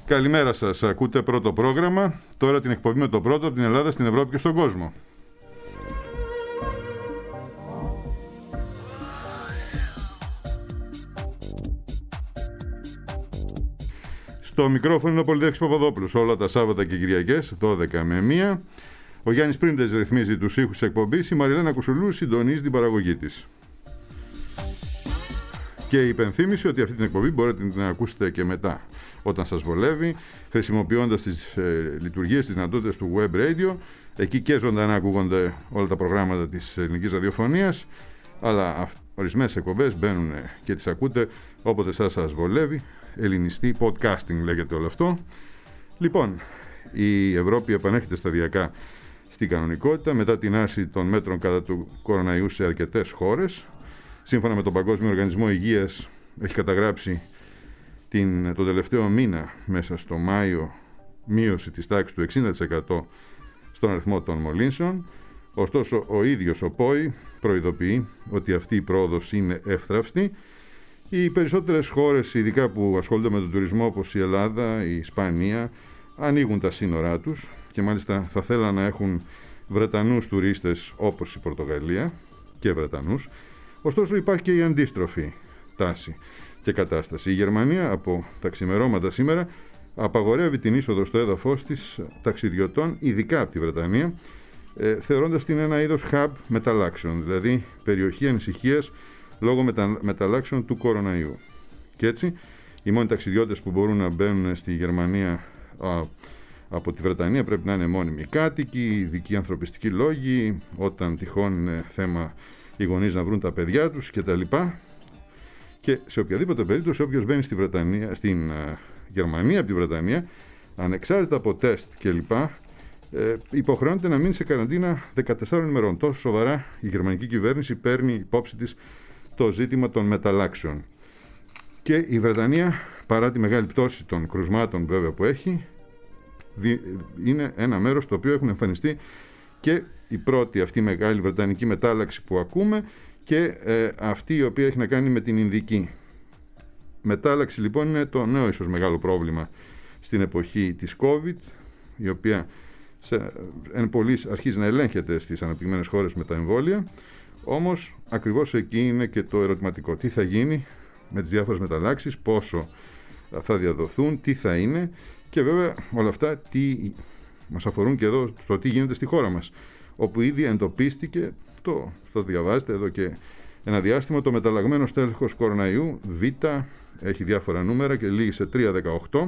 Καλημέρα σας. Ακούτε πρώτο πρόγραμμα. Τώρα την εκπομπή με το πρώτο από την Ελλάδα στην Ευρώπη και στον κόσμο. Στο μικρόφωνο είναι ο Πολυδεύκης Παπαδόπουλος. Όλα τα Σάββατα και Κυριακές, 12 με 1. Ο Γιάννης Πρίντες ρυθμίζει τους ήχους της εκπομπής. Η Μαριλένα Κουσουλού συντονίζει την παραγωγή της. Και η υπενθύμηση ότι αυτή την εκπομπή μπορείτε να την ακούσετε και μετά, όταν σας βολεύει, χρησιμοποιώντας τις λειτουργίες, τις δυνατότητες του web radio. Εκεί και ζωντανά ακούγονται όλα τα προγράμματα της ελληνικής ραδιοφωνίας, αλλά ορισμένες εκπομπές μπαίνουν και τις ακούτε όποτε σας βολεύει. Ελληνιστή podcasting λέγεται όλο αυτό. Λοιπόν, η Ευρώπη επανέρχεται σταδιακά στην κανονικότητα μετά την άρση των μέτρων κατά του κοροναϊού σε αρκετές χώρες. Σύμφωνα με τον Παγκόσμιο Οργανισμό Υγείας, έχει καταγράψει τον τελευταίο μήνα, μέσα στο Μάιο, μείωση της τάξης του 60% στον αριθμό των μολύνσεων. Ωστόσο, ο ίδιος ο ΠΟΗ προειδοποιεί ότι αυτή η πρόοδος είναι εύθραυστη. Οι περισσότερες χώρες, ειδικά που ασχολούνται με τον τουρισμό, όπως η Ελλάδα, η Ισπανία, ανοίγουν τα σύνορά τους και μάλιστα θα θέλαν να έχουν Βρετανούς τουρίστες όπως η Πορτογαλία και Βρετανούς. Ωστόσο υπάρχει και η αντίστροφη τάση και κατάσταση. Η Γερμανία από τα ξημερώματα σήμερα απαγορεύει την είσοδο στο έδαφος της ταξιδιωτών, ειδικά από τη Βρετανία, θεωρώντας την ένα είδος hub μεταλλάξεων, δηλαδή περιοχή ανησυχίας λόγω μεταλλάξεων του κοροναϊού. Και έτσι, οι μόνοι ταξιδιώτες που μπορούν να μπαίνουν στη Γερμανία από τη Βρετανία πρέπει να είναι μόνιμοι κάτοικοι, ειδικοί ανθρωπιστικοί λόγοι, όταν τυχόν είναι θέμα οι γονείς να βρουν τα παιδιά τους κτλ. Και σε οποιαδήποτε περίπτωση, όποιος μπαίνει στην Γερμανία από τη Βρετανία, ανεξάρτητα από τεστ κλπ, υποχρεώνεται να μείνει σε καραντίνα 14 ημερών. Τόσο σοβαρά η γερμανική κυβέρνηση παίρνει υπόψη της το ζήτημα των μεταλλάξεων. Και η Βρετανία, παρά τη μεγάλη πτώση των κρουσμάτων βέβαια που έχει, είναι ένα μέρος στο οποίο έχουν εμφανιστεί και η πρώτη αυτή μεγάλη βρετανική μετάλλαξη που ακούμε και αυτή η οποία έχει να κάνει με την Ινδική. Μετάλλαξη λοιπόν είναι το νέο ίσως μεγάλο πρόβλημα στην εποχή της COVID, η οποία εν πολλοίς αρχίζει να ελέγχεται στις αναπτυγμένες χώρες με τα εμβόλια. Όμως ακριβώς εκεί είναι και το ερωτηματικό. Τι θα γίνει με τις διάφορες μεταλλάξεις, πόσο θα διαδοθούν, τι θα είναι και βέβαια όλα αυτά τι μας αφορούν και εδώ το τι γίνεται στη χώρα μας, όπου ήδη εντοπίστηκε, το διαβάζετε εδώ και ένα διάστημα, το μεταλλαγμένο στέλεχος κοροναϊού Β, έχει διάφορα νούμερα και λήγει σε 318,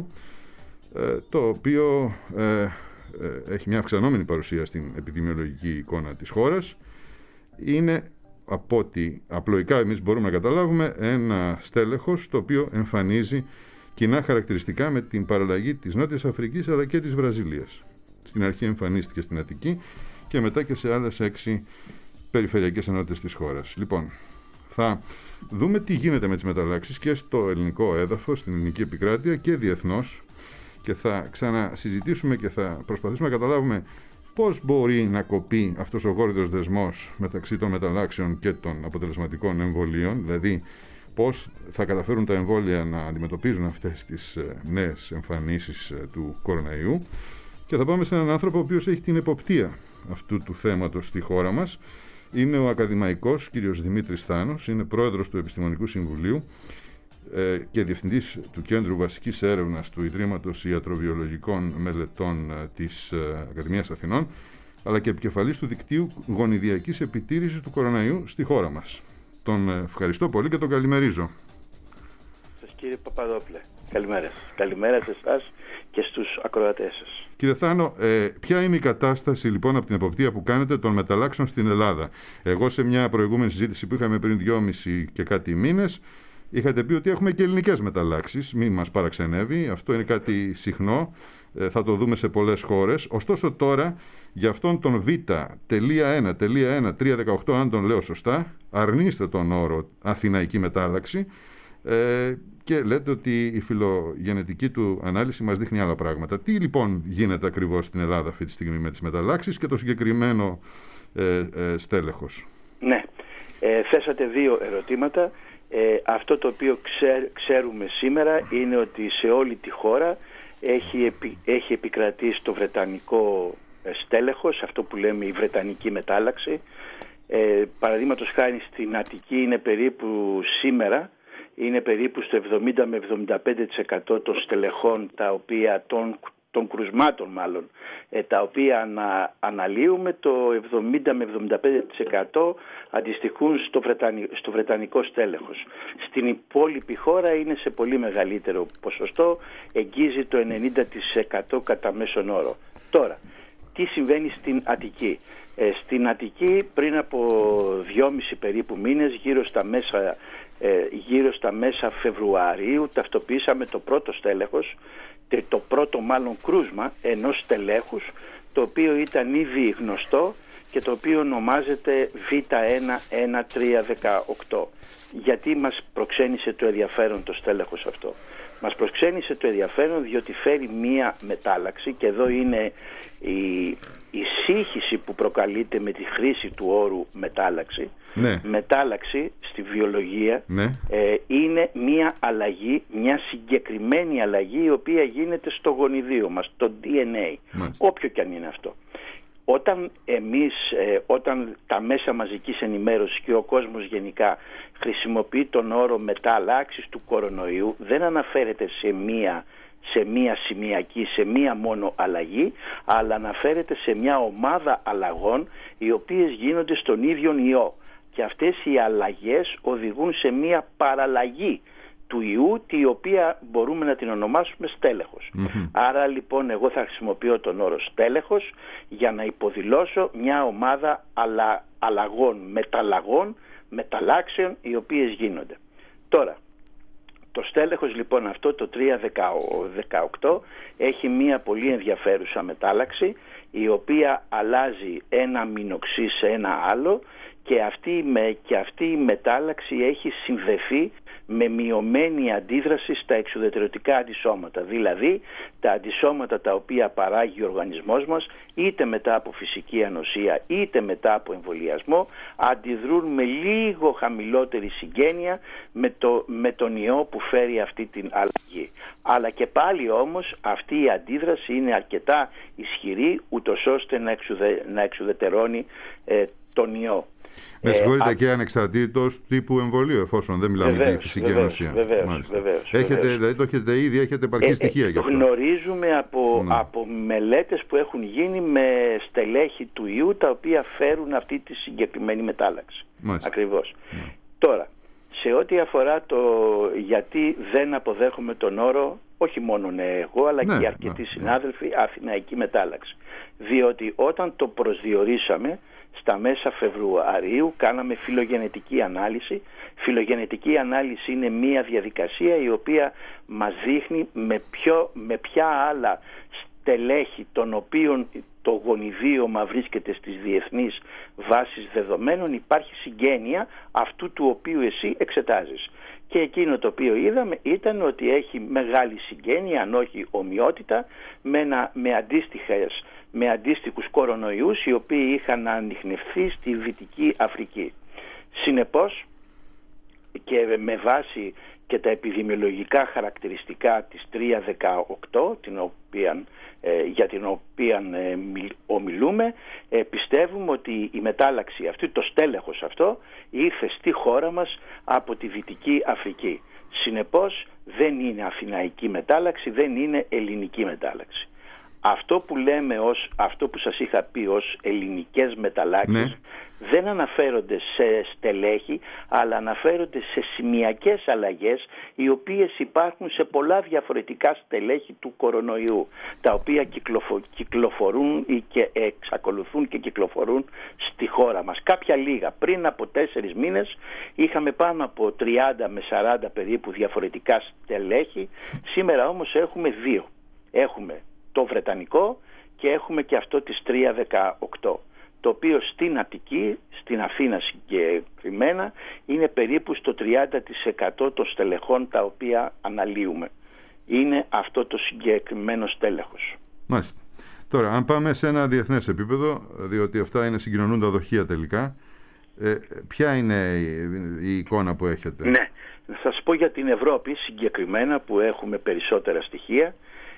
το οποίο έχει μια αυξανόμενη παρουσία στην επιδημιολογική εικόνα της χώρας. Είναι, από ό,τι απλοϊκά εμείς μπορούμε να καταλάβουμε, ένα στέλεχος το οποίο εμφανίζει κοινά χαρακτηριστικά με την παραλλαγή της Νότιας Αφρικής αλλά και της Βραζιλίας. Στην αρχή εμφανίστηκε στην Αττική και μετά και σε άλλες 6 περιφερειακές ενότητες της χώρας. Λοιπόν, θα δούμε τι γίνεται με τις μεταλλάξεις και στο ελληνικό έδαφος, στην ελληνική επικράτεια και διεθνώς, και θα ξανασυζητήσουμε και θα προσπαθήσουμε να καταλάβουμε πώς μπορεί να κοπεί αυτός ο γόρδιος δεσμός μεταξύ των μεταλλάξεων και των αποτελεσματικών εμβολίων, δηλαδή πώς θα καταφέρουν τα εμβόλια να αντιμετωπίζουν αυτές τις νέες εμφανίσεις του κοροναϊού. Και θα πάμε σε έναν άνθρωπο ο οποίος έχει την εποπτεία αυτού του θέματος στη χώρα μας. Είναι ο ακαδημαϊκός κ. Δημήτρης Θάνος, είναι πρόεδρος του Επιστημονικού Συμβουλίου και διευθυντής του Κέντρου Βασικής Έρευνας του Ιδρύματος Ιατροβιολογικών Μελετών της Ακαδημίας Αθηνών, αλλά και επικεφαλής του δικτύου γονιδιακής επιτήρησης του κοροναϊού στη χώρα μας. Τον ευχαριστώ πολύ και τον καλημερίζω. Σας κύριε Παπαδόπουλε, καλημέρα. Καλημέρα σε εσάς και στους ακροατές σας. Κύριε Θάνο, ποια είναι η κατάσταση λοιπόν από την εποπτεία που κάνετε των μεταλλάξεων στην Ελλάδα? Εγώ σε μια προηγούμενη συζήτηση που είχαμε πριν 2,5 και κάτι μήνες είχατε πει ότι έχουμε και ελληνικές μεταλλάξεις, μην μας παραξενεύει, αυτό είναι κάτι συχνό, θα το δούμε σε πολλές χώρες. Ωστόσο τώρα για αυτόν τον Β.1.1.318, αν τον λέω σωστά, αρνείστε τον όρο αθηναϊκή μετάλλαξη και λέτε ότι η φιλογενετική του ανάλυση μας δείχνει άλλα πράγματα. Τι λοιπόν γίνεται ακριβώς στην Ελλάδα αυτή τη στιγμή με τις μεταλλάξεις και το συγκεκριμένο στέλεχος? Ναι, θέσατε δύο ερωτήματα. Αυτό το οποίο ξέρουμε σήμερα είναι ότι σε όλη τη χώρα έχει επικρατήσει το βρετανικό στέλεχος, αυτό που λέμε η βρετανική μετάλλαξη. Παραδείγματος χάρη στην Αττική είναι περίπου σήμερα, είναι περίπου στο 70 με 75% των στελεχών, των κρουσμάτων μάλλον, τα οποία αναλύουμε, το 70 με 75% αντιστοιχούν στο βρετανικό στέλεχος. Στην υπόλοιπη χώρα είναι σε πολύ μεγαλύτερο ποσοστό, εγγίζει το 90% κατά μέσον όρο. Τώρα, τι συμβαίνει στην Αττική? Στην Αττική πριν από 2,5 περίπου μήνες, γύρω στα μέσα Φεβρουαρίου, ταυτοποιήσαμε το πρώτο στέλεχος, το πρώτο μάλλον κρούσμα ενός στελέχους, το οποίο ήταν ήδη γνωστό και το οποίο ονομάζεται Β11318. Γιατί μας προξένησε το ενδιαφέρον το στέλεχος αυτό? Μας προξένησε το ενδιαφέρον διότι φέρει μία μετάλλαξη, και εδώ είναι η σύγχυση που προκαλείται με τη χρήση του όρου μετάλλαξη. Ναι. Μετάλλαξη στη βιολογία, ναι, είναι μία αλλαγή, μια συγκεκριμένη αλλαγή, η οποία γίνεται στο γονιδίο μας, το DNA, όποιο και αν είναι αυτό. Όταν τα μέσα μαζικής ενημέρωσης και ο κόσμος γενικά χρησιμοποιεί τον όρο μεταλλάξεις του κορονοϊού, δεν αναφέρεται σε μία σημειακή, σε μία μόνο αλλαγή, αλλά αναφέρεται σε μια ομάδα αλλαγών οι οποίες γίνονται στον ίδιο ιό. Και αυτές οι αλλαγές οδηγούν σε μία παραλλαγή του ιού, τη οποία μπορούμε να την ονομάσουμε στέλεχος. Άρα λοιπόν εγώ θα χρησιμοποιώ τον όρο στέλεχος για να υποδηλώσω μια ομάδα αλλαγών, μεταλλάξεων, οι οποίες γίνονται. Τώρα, το στέλεχος λοιπόν αυτό, το 318, έχει μια πολύ ενδιαφέρουσα μετάλλαξη, η οποία αλλάζει ένα αμινοξύ σε ένα άλλο, και αυτή η μετάλλαξη έχει συνδεθεί με μειωμένη αντίδραση στα εξουδετερωτικά αντισώματα. Δηλαδή τα αντισώματα τα οποία παράγει ο οργανισμός μας, είτε μετά από φυσική ανοσία είτε μετά από εμβολιασμό, αντιδρούν με λίγο χαμηλότερη συγγένεια με τον ιό που φέρει αυτή την αλλαγή. Αλλά και πάλι όμως αυτή η αντίδραση είναι αρκετά ισχυρή, ούτως ώστε να εξουδετερώνει τον ιό. Με συγχωρείτε, και ανεξαρτήτως τύπου εμβολίου, εφόσον δεν μιλάμε για φυσική ανοσία. Βεβαίως. Δηλαδή το έχετε ήδη, έχετε επαρκή στοιχεία γι' αυτό. Γνωρίζουμε από μελέτες που έχουν γίνει με στελέχη του ιού, τα οποία φέρουν αυτή τη συγκεκριμένη μετάλλαξη. Ακριβώς. Τώρα, σε ό,τι αφορά το γιατί δεν αποδέχομαι τον όρο, όχι μόνο εγώ, αλλά και αρκετοί συνάδελφοι, αθηναϊκή μετάλλαξη. Διότι όταν το προσδιορίσαμε, στα μέσα Φεβρουαρίου, κάναμε φιλογενετική ανάλυση. Φιλογενετική ανάλυση είναι μια διαδικασία η οποία μας δείχνει με ποια άλλα στελέχη, των οποίων το γονιδίωμα βρίσκεται στις διεθνείς βάσεις δεδομένων, υπάρχει συγγένεια αυτού του οποίου εσύ εξετάζεις. Και εκείνο το οποίο είδαμε ήταν ότι έχει μεγάλη συγγένεια, αν όχι ομοιότητα, με αντίστοιχους κορονοϊούς, οι οποίοι είχαν ανιχνευθεί στη Δυτική Αφρική. Συνεπώς, και με βάση και τα επιδημιολογικά χαρακτηριστικά της 318, για την οποία ομιλούμε, πιστεύουμε ότι η μετάλλαξη αυτή, το στέλεχος αυτό, ήρθε στη χώρα μας από τη Δυτική Αφρική. Συνεπώς δεν είναι αθηναϊκή μετάλλαξη, δεν είναι ελληνική μετάλλαξη. Αυτό που λέμε αυτό που σας είχα πει ως ελληνικές μεταλλάξεις, δεν αναφέρονται σε στελέχη, αλλά αναφέρονται σε σημειακές αλλαγές, οι οποίες υπάρχουν σε πολλά διαφορετικά στελέχη του κορονοϊού, τα οποία κυκλοφορούν ή και εξακολουθούν και κυκλοφορούν στη χώρα μας. Κάποια λίγα. Πριν από 4 μήνες είχαμε πάνω από 30 με 40 περίπου διαφορετικά στελέχη. Σήμερα όμως έχουμε 2. Έχουμε το βρετανικό και έχουμε και αυτό της 318, το οποίο στην Αττική, στην Αθήνα συγκεκριμένα, είναι περίπου στο 30% των στελεχών τα οποία αναλύουμε. Είναι αυτό το συγκεκριμένο στέλεχος. Μάλιστα. Τώρα, αν πάμε σε ένα διεθνές επίπεδο, διότι αυτά είναι συγκοινωνούντα δοχεία τελικά, ποια είναι η εικόνα που έχετε? Ναι, θα σας πω για την Ευρώπη συγκεκριμένα, που έχουμε περισσότερα στοιχεία.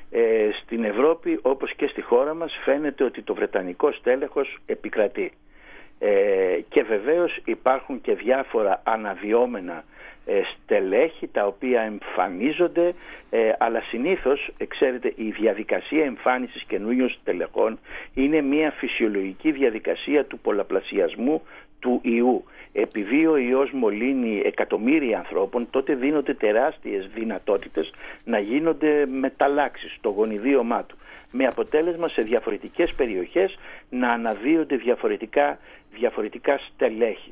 στην Ευρώπη όπως και στη χώρα μας φαίνεται ότι το βρετανικό στέλεχος επικρατεί. Και βεβαίως υπάρχουν και διάφορα αναδυόμενα στελέχη τα οποία εμφανίζονται, αλλά συνήθως, ξέρετε, η διαδικασία εμφάνισης καινούριων στελεχών είναι μια φυσιολογική διαδικασία του πολλαπλασιασμού του ιού. Επειδή ο ιός μολύνει εκατομμύρια ανθρώπων, τότε δίνονται τεράστιες δυνατότητες να γίνονται μεταλλάξεις στο γονιδίωμά του, με αποτέλεσμα σε διαφορετικές περιοχές να αναδύονται διαφορετικά στελέχη.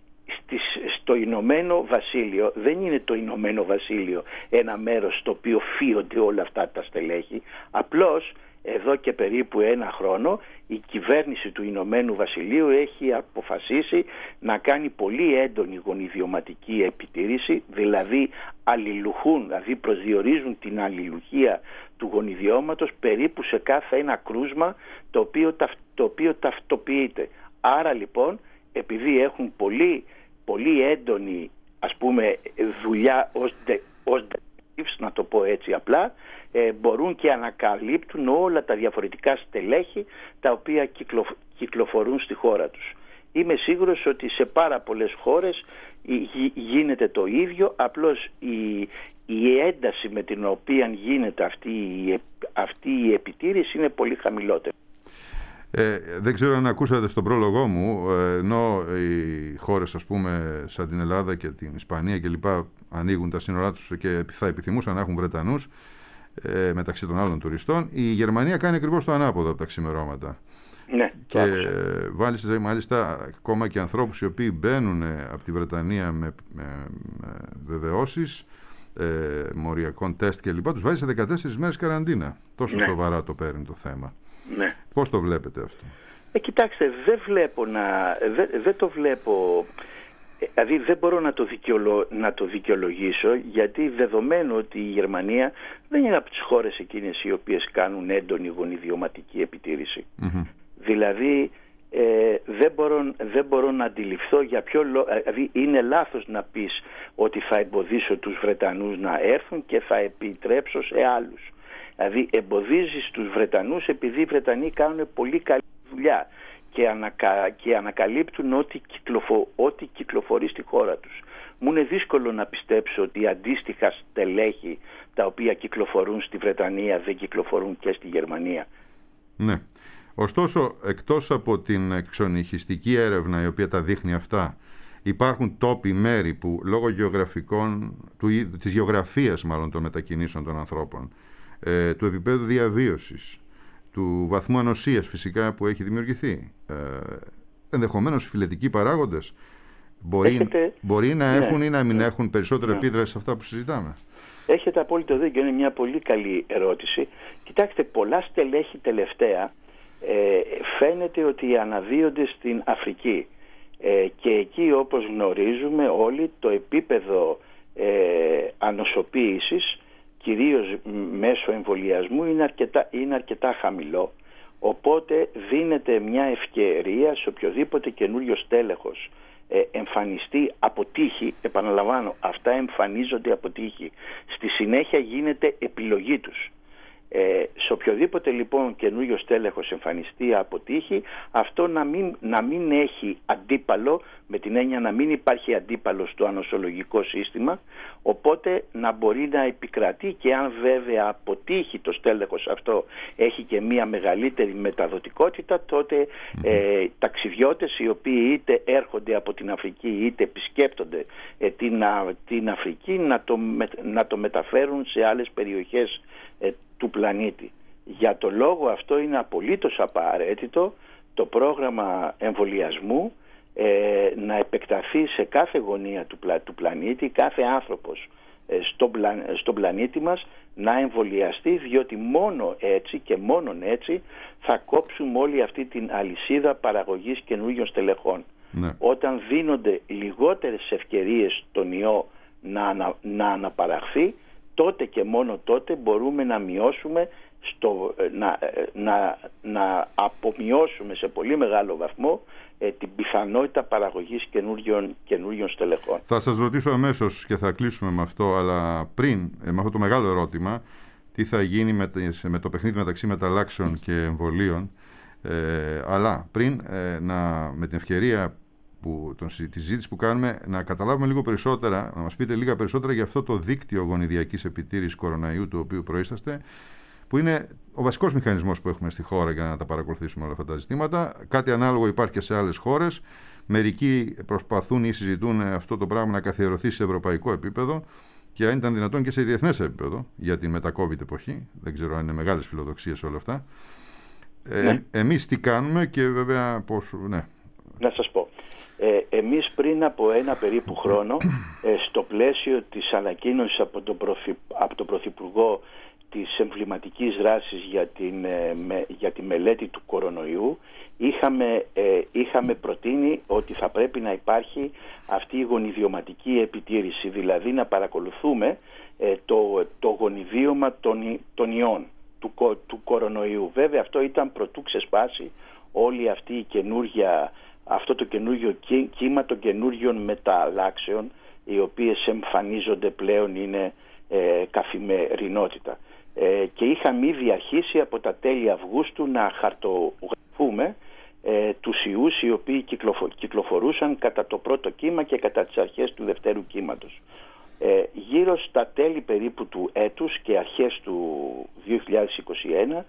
Στο Ηνωμένο Βασίλειο δεν είναι το Ηνωμένο Βασίλειο ένα μέρος στο οποίο φύονται όλα αυτά τα στελέχη. Απλώς εδώ και περίπου ένα χρόνο η κυβέρνηση του Ηνωμένου Βασιλείου έχει αποφασίσει να κάνει πολύ έντονη γονιδιωματική επιτήρηση, δηλαδή προσδιορίζουν την αλληλουχία του γονιδιώματος περίπου σε κάθε ένα κρούσμα το οποίο ταυτοποιείται. Άρα λοιπόν, επειδή έχουν πολύ έντονη, ας πούμε, δουλειά ως detectives, να το πω έτσι απλά, μπορούν και ανακαλύπτουν όλα τα διαφορετικά στελέχη τα οποία κυκλοφορούν στη χώρα τους. Είμαι σίγουρος ότι σε πάρα πολλές χώρες γίνεται το ίδιο, απλώς η ένταση με την οποία γίνεται αυτή η επιτήρηση είναι πολύ χαμηλότερη. Δεν ξέρω αν ακούσατε στον πρόλογό μου, ενώ οι χώρες, ας πούμε, σαν την Ελλάδα και την Ισπανία και λοιπά ανοίγουν τα σύνορά τους και θα επιθυμούσαν να έχουν Βρετανούς μεταξύ των άλλων τουριστών, η Γερμανία κάνει ακριβώς το ανάποδο από τα ξημερώματα. Ναι, και μάλιστα ακόμα και ανθρώπους οι οποίοι μπαίνουν από τη Βρετανία με βεβαιώσεις μοριακών τεστ και λοιπά, τους βάζει σε 14 μέρες καραντίνα. Τόσο σοβαρά το παίρνει το θέμα. Ναι. Πώς το βλέπετε αυτό? Κοιτάξτε, δεν το βλέπω, δηλαδή δεν μπορώ να το δικαιολογήσω, γιατί δεδομένου ότι η Γερμανία δεν είναι από τις χώρες εκείνες οι οποίες κάνουν έντονη γονιδιωματική επιτήρηση. Mm-hmm. Δηλαδή δεν μπορώ να αντιληφθώ για ποιο λόγο. Δηλαδή είναι λάθος να πεις ότι θα εμποδίσω τους Βρετανούς να έρθουν και θα επιτρέψω σε άλλους. Δηλαδή εμποδίζεις τους Βρετανούς επειδή οι Βρετανοί κάνουν πολύ καλή δουλειά και ανακαλύπτουν ό,τι κυκλοφορεί στη χώρα τους. Μου είναι δύσκολο να πιστέψω ότι αντίστοιχα στελέχη τα οποία κυκλοφορούν στη Βρετανία δεν κυκλοφορούν και στη Γερμανία. Ναι. Ωστόσο, εκτός από την εξονυχιστική έρευνα η οποία τα δείχνει αυτά, υπάρχουν τόποι, μέρη που λόγω της γεωγραφίας μάλλον των μετακινήσεων των ανθρώπων, του επίπεδου διαβίωσης, του βαθμού ανοσίας φυσικά που έχει δημιουργηθεί, ενδεχομένως φυλετικοί παράγοντες μπορεί να έχουν ή να μην έχουν περισσότερο επίδραση σε αυτά που συζητάμε. Έχετε απόλυτο δίκιο, είναι μια πολύ καλή ερώτηση. Κοιτάξτε, πολλά στελέχη τελευταία φαίνεται ότι αναδύονται στην Αφρική και εκεί, όπως γνωρίζουμε όλοι, το επίπεδο ανοσοποίησης κυρίως μέσω εμβολιασμού είναι αρκετά χαμηλό, οπότε δίνεται μια ευκαιρία σε οποιοδήποτε καινούριο στέλεχος εμφανιστεί από τύχη, επαναλαμβάνω, αυτά εμφανίζονται από τύχη, στη συνέχεια γίνεται επιλογή τους. Σε οποιοδήποτε λοιπόν καινούριο στέλεχος εμφανιστεί από τύχη, αυτό να μην έχει αντίπαλο, με την έννοια να μην υπάρχει αντίπαλο στο ανοσολογικό σύστημα, οπότε να μπορεί να επικρατεί, και αν βέβαια από τύχη το στέλεχος αυτό έχει και μια μεγαλύτερη μεταδοτικότητα, τότε ταξιδιώτες οι οποίοι είτε έρχονται από την Αφρική είτε επισκέπτονται την Αφρική να το μεταφέρουν σε άλλες περιοχές του πλανήτη. Για το λόγο αυτό είναι απολύτως απαραίτητο το πρόγραμμα εμβολιασμού να επεκταθεί σε κάθε γωνία του πλανήτη, κάθε άνθρωπος στον πλανήτη μας να εμβολιαστεί, διότι μόνο έτσι και μόνον έτσι θα κόψουμε όλη αυτή την αλυσίδα παραγωγής καινούριων στελεχών. Ναι. Όταν δίνονται λιγότερες ευκαιρίες στον ιό να αναπαραχθεί, τότε και μόνο τότε μπορούμε να μειώσουμε να απομειώσουμε σε πολύ μεγάλο βαθμό την πιθανότητα παραγωγής καινούριων στελεχών. Θα σας ρωτήσω αμέσως και θα κλείσουμε με αυτό, αλλά πριν, με αυτό το μεγάλο ερώτημα, τι θα γίνει με το παιχνίδι μεταξύ μεταλλάξεων και εμβολίων. Αλλά πριν, με την ευκαιρία τη συζήτηση που κάνουμε, να καταλάβουμε λίγο περισσότερα, να μας πείτε λίγα περισσότερα για αυτό το δίκτυο γονιδιακής επιτήρησης κοροναϊού, του οποίου προείσταστε, που είναι ο βασικός μηχανισμός που έχουμε στη χώρα για να τα παρακολουθήσουμε όλα αυτά τα ζητήματα. Κάτι ανάλογο υπάρχει και σε άλλες χώρες. Μερικοί προσπαθούν ή συζητούν αυτό το πράγμα να καθιερωθεί σε ευρωπαϊκό επίπεδο και αν ήταν δυνατόν και σε διεθνές επίπεδο για την μετα-COVID εποχή. Δεν ξέρω αν είναι μεγάλες φιλοδοξίες όλα αυτά. Εμείς τι κάνουμε και βέβαια πώς... Ναι. Να σας πω. Εμείς πριν από ένα περίπου χρόνο, στο πλαίσιο της ανακοίνωσης από τον Πρωθυπουργό της εμβληματικής δράσης για τη μελέτη του κορονοϊού, είχαμε προτείνει ότι θα πρέπει να υπάρχει αυτή η γονιδιωματική επιτήρηση, δηλαδή να παρακολουθούμε το γονιδίωμα των ιών του κορονοϊού. Βέβαια αυτό ήταν προτού ξεσπάσει όλη αυτή η αυτό το καινούργιο κύμα των καινούργιων μεταλλάξεων, οι οποίες εμφανίζονται πλέον, είναι καθημερινότητα. Και είχαμε ήδη αρχίσει από τα τέλη Αυγούστου να χαρτογραφούμε τους ιούς οι οποίοι κυκλοφορούσαν κατά το πρώτο κύμα και κατά τις αρχές του δευτέρου κύματος. Γύρω στα τέλη περίπου του έτους και αρχές του 2021,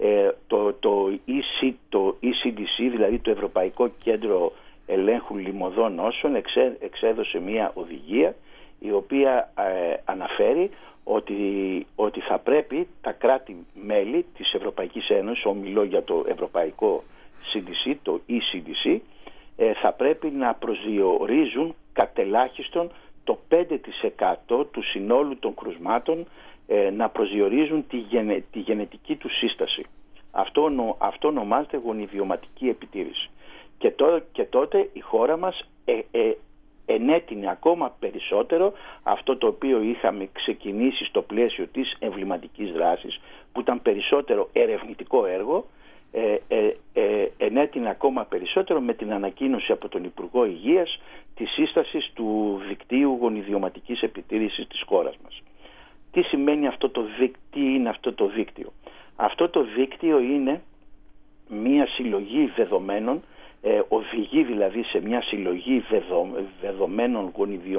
το ECDC, δηλαδή το Ευρωπαϊκό Κέντρο Ελέγχου Λιμωδών Νόσων, εξέδωσε μια οδηγία η οποία αναφέρει ότι θα πρέπει τα κράτη-μέλη της Ευρωπαϊκής Ένωσης, ομιλώ για το Ευρωπαϊκό CDC, το ECDC, θα πρέπει να προσδιορίζουν κατελάχιστον το 5% του συνόλου των κρουσμάτων, να προσδιορίζουν τη γενετική του σύσταση. Αυτό ονομάζεται γονιδιωματική επιτήρηση. Και τότε η χώρα μας ενέτεινε ακόμα περισσότερο αυτό το οποίο είχαμε ξεκινήσει στο πλαίσιο της εμβληματικής δράσης, που ήταν περισσότερο ερευνητικό έργο, ενέτεινε ακόμα περισσότερο με την ανακοίνωση από τον Υπουργό Υγείας της σύστασης του δικτύου γονιδιωματικής επιτήρησης της χώρας μας. Τι σημαίνει τι είναι αυτό το δίκτυο? Αυτό το δίκτυο είναι μία συλλογή δεδομένων, οδηγεί δηλαδή σε μια συλλογή δεδομένων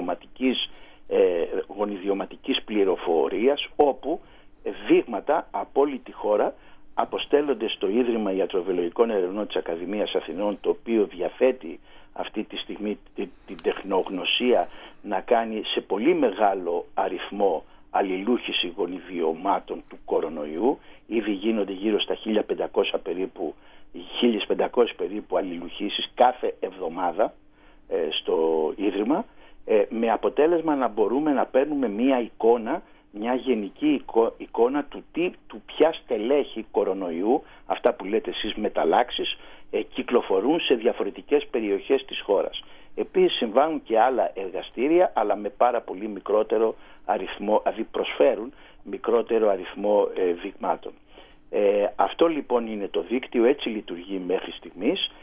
γονιδιωματικής πληροφορίας, όπου δείγματα από όλη τη χώρα αποστέλλονται στο Ίδρυμα Ιατροβιολογικών Ερευνών της Ακαδημίας Αθηνών, το οποίο διαθέτει αυτή τη στιγμή την τεχνογνωσία να κάνει σε πολύ μεγάλο αριθμό αλληλούχηση γονιδιωμάτων του κορονοϊού. Ήδη γίνονται γύρω στα 1.500 περίπου αλληλουχήσεις κάθε εβδομάδα στο Ίδρυμα, με αποτέλεσμα να μπορούμε να παίρνουμε μια γενική εικόνα του ποια στελέχη κορονοϊού, αυτά που λέτε εσείς μεταλλάξεις, κυκλοφορούν σε διαφορετικές περιοχές της χώρας. Επίσης συμβάνουν και άλλα εργαστήρια, αλλά με πάρα πολύ μικρότερο αριθμό, δηλαδή προσφέρουν μικρότερο αριθμό δειγμάτων. Αυτό λοιπόν είναι το δίκτυο, έτσι λειτουργεί μέχρι στιγμής.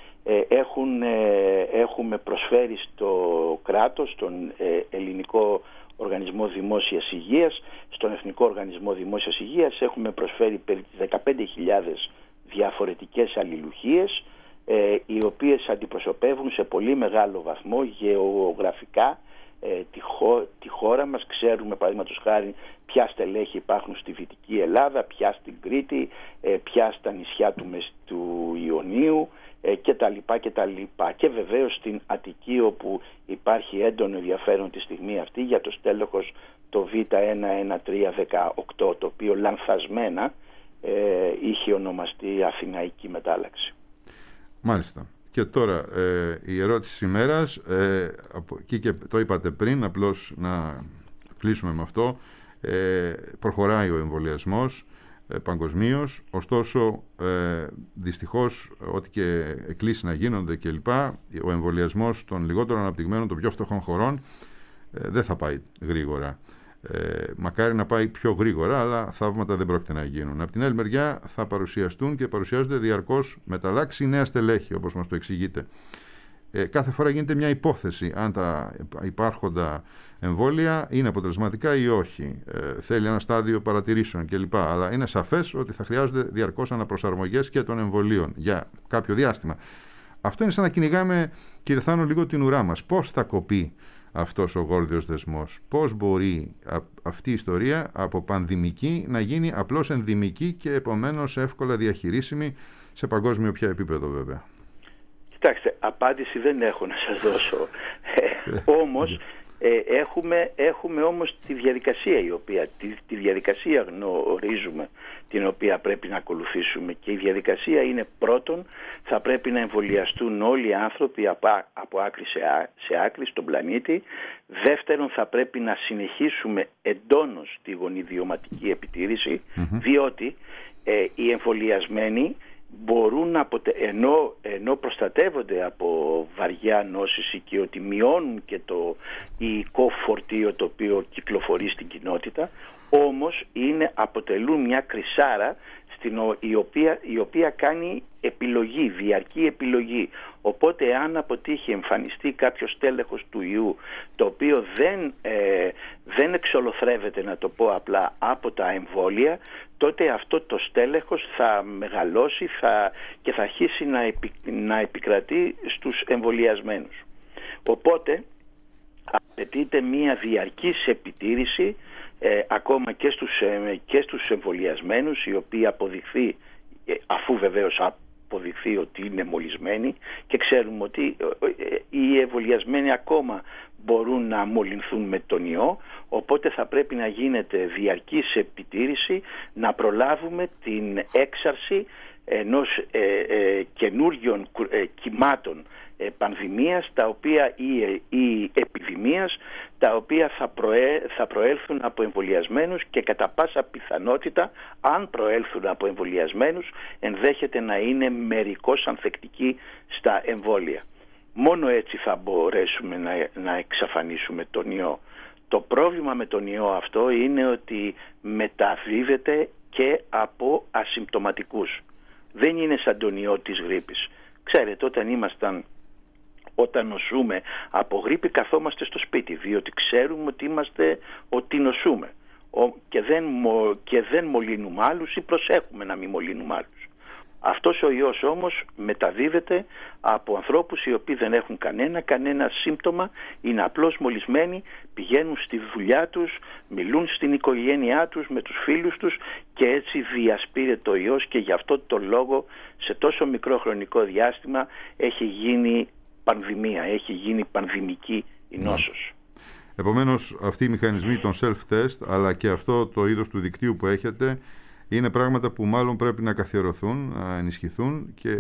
Έχουμε προσφέρει στο κράτος, στον Ελληνικό Οργανισμό Δημόσιας Υγείας, στον Εθνικό Οργανισμό Δημόσιας Υγείας, έχουμε προσφέρει περί 15.000 διαφορετικές αλληλουχίες, οι οποίες αντιπροσωπεύουν σε πολύ μεγάλο βαθμό γεωγραφικά τη χώρα μας. Ξέρουμε παραδείγματος χάρη ποια στελέχη υπάρχουν στη Δυτική Ελλάδα, ποια στην Κρήτη, ποια στα νησιά του Ιωνίου κτλ. Και βεβαίως στην Αττική, όπου υπάρχει έντονο ενδιαφέρον τη στιγμή αυτή για το στέλεχος το Β11318, το οποίο λανθασμένα είχε ονομαστεί Αθηναϊκή Μετάλλαξη. Μάλιστα. Και τώρα η ερώτηση ημέρας, και το είπατε πριν, απλώς να κλείσουμε με αυτό. Προχωράει ο εμβολιασμός παγκοσμίως, ωστόσο δυστυχώς ό,τι και εκκλήσεις να γίνονται κλπ, ο εμβολιασμός των λιγότερων αναπτυγμένων, των πιο φτωχών χωρών δεν θα πάει γρήγορα. Μακάρι να πάει πιο γρήγορα, αλλά θαύματα δεν πρόκειται να γίνουν. Από την άλλη μεριά θα παρουσιαστούν και παρουσιάζονται διαρκώς μεταλλάξεις, νέα στελέχη, όπως μας το εξηγείτε. κάθε φορά γίνεται μια υπόθεση αν τα υπάρχοντα εμβόλια είναι αποτελεσματικά ή όχι. Θέλει ένα στάδιο παρατηρήσεων κλπ. Αλλά είναι σαφές ότι θα χρειάζονται διαρκώς αναπροσαρμογές και των εμβολίων για κάποιο διάστημα. Αυτό είναι σαν να κυνηγάμε, κύριε Θάνο, λίγο την ουρά μας. Πώς θα κοπεί αυτός ο γόρδιος δεσμός? Πώς μπορεί αυτή η ιστορία από πανδημική να γίνει απλώς ενδημική και επομένως εύκολα διαχειρίσιμη σε παγκόσμιο πια επίπεδο, βέβαια? Κοιτάξτε, απάντηση δεν έχω να σας δώσω. Όμως έχουμε όμως τη διαδικασία τη διαδικασία γνωρίζουμε την οποία πρέπει να ακολουθήσουμε, και η διαδικασία είναι: πρώτον, θα πρέπει να εμβολιαστούν όλοι οι άνθρωποι από άκρη σε άκρη στον πλανήτη. Δεύτερον, θα πρέπει να συνεχίσουμε εντόνως τη γονιδιωματική επιτήρηση, διότι οι εμβολιασμένοι μπορούν ενώ προστατεύονται από βαριά νόσηση και ότι μειώνουν και το υλικό φορτίο το οποίο κυκλοφορεί στην κοινότητα, όμως αποτελούν μια κρυσάρα η οποία κάνει επιλογή, διαρκή επιλογή. Οπότε αν αποτύχει, εμφανιστεί κάποιο τέλεχος του ιού το οποίο δεν εξολοθρεύεται, να το πω απλά, από τα εμβόλια, τότε αυτό το στέλεχος θα μεγαλώσει και θα αρχίσει να επικρατεί στους εμβολιασμένους. Οπότε απαιτείται μια διαρκής επιτήρηση ακόμα και στους εμβολιασμένους, οι οποίοι αφού βεβαίως αποδειχθεί ότι είναι μολυσμένοι, και ξέρουμε ότι οι εμβολιασμένοι ακόμα μπορούν να μολυνθούν με τον ιό, οπότε θα πρέπει να γίνεται διαρκής επιτήρηση, να προλάβουμε την έξαρση ενός καινούριων κυμάτων πανδημίας ή επιδημίας, τα οποία θα προέλθουν από εμβολιασμένους, και κατά πάσα πιθανότητα, αν προέλθουν από εμβολιασμένους, ενδέχεται να είναι μερικώς ανθεκτικοί στα εμβόλια. Μόνο έτσι θα μπορέσουμε να εξαφανίσουμε τον ιό. Το πρόβλημα με τον ιό αυτό είναι ότι μεταδίδεται και από ασυμπτωματικούς. Δεν είναι σαν τον ιό της γρίπης. Ξέρετε, όταν νοσούμε από γρίπη, καθόμαστε στο σπίτι, διότι ξέρουμε ότι νοσούμε και δεν μολύνουμε άλλους ή προσέχουμε να μην μολύνουμε άλλους. Αυτός ο ιός όμως μεταδίδεται από ανθρώπους οι οποίοι δεν έχουν κανένα σύμπτωμα, είναι απλώς μολυσμένοι, πηγαίνουν στη δουλειά τους, μιλούν στην οικογένειά τους, με τους φίλους τους, και έτσι διασπείρεται ο ιός, και γι' αυτό το λόγο σε τόσο μικρό χρονικό διάστημα έχει γίνει πανδημία, έχει γίνει πανδημική η νόσος. Επομένως, αυτοί οι μηχανισμοί των self-test, αλλά και αυτό το είδος του δικτύου που έχετε, είναι πράγματα που μάλλον πρέπει να καθιερωθούν, να ενισχυθούν και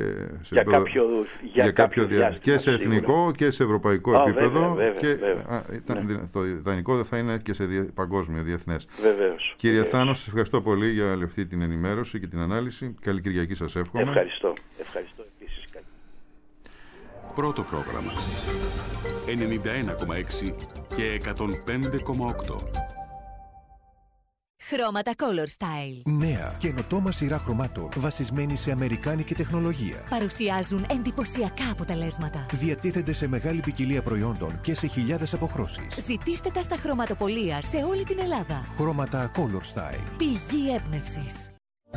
για κάποιο διάστημα, και σε εθνικό και σε ευρωπαϊκό επίπεδο. Το ιδανικό δεν θα είναι και σε παγκόσμιο, διεθνές. Βεβαίως. Κύριε Θάνο, σας ευχαριστώ πολύ για αυτή την ενημέρωση και την ανάλυση. Καλή Κυριακή σας εύχομαι. Ευχαριστώ επίσης. Πρώτο πρόγραμμα 91,6 και 105,8. Χρώματα Color Style. Νέα καινοτόμα σειρά χρωμάτων βασισμένη σε αμερικάνικη τεχνολογία. Παρουσιάζουν εντυπωσιακά αποτελέσματα. Διατίθενται σε μεγάλη ποικιλία προϊόντων και σε χιλιάδες αποχρώσεις. Ζητήστε τα στα χρωματοπωλεία σε όλη την Ελλάδα. Χρώματα Color Style. Πηγή έμπνευσης.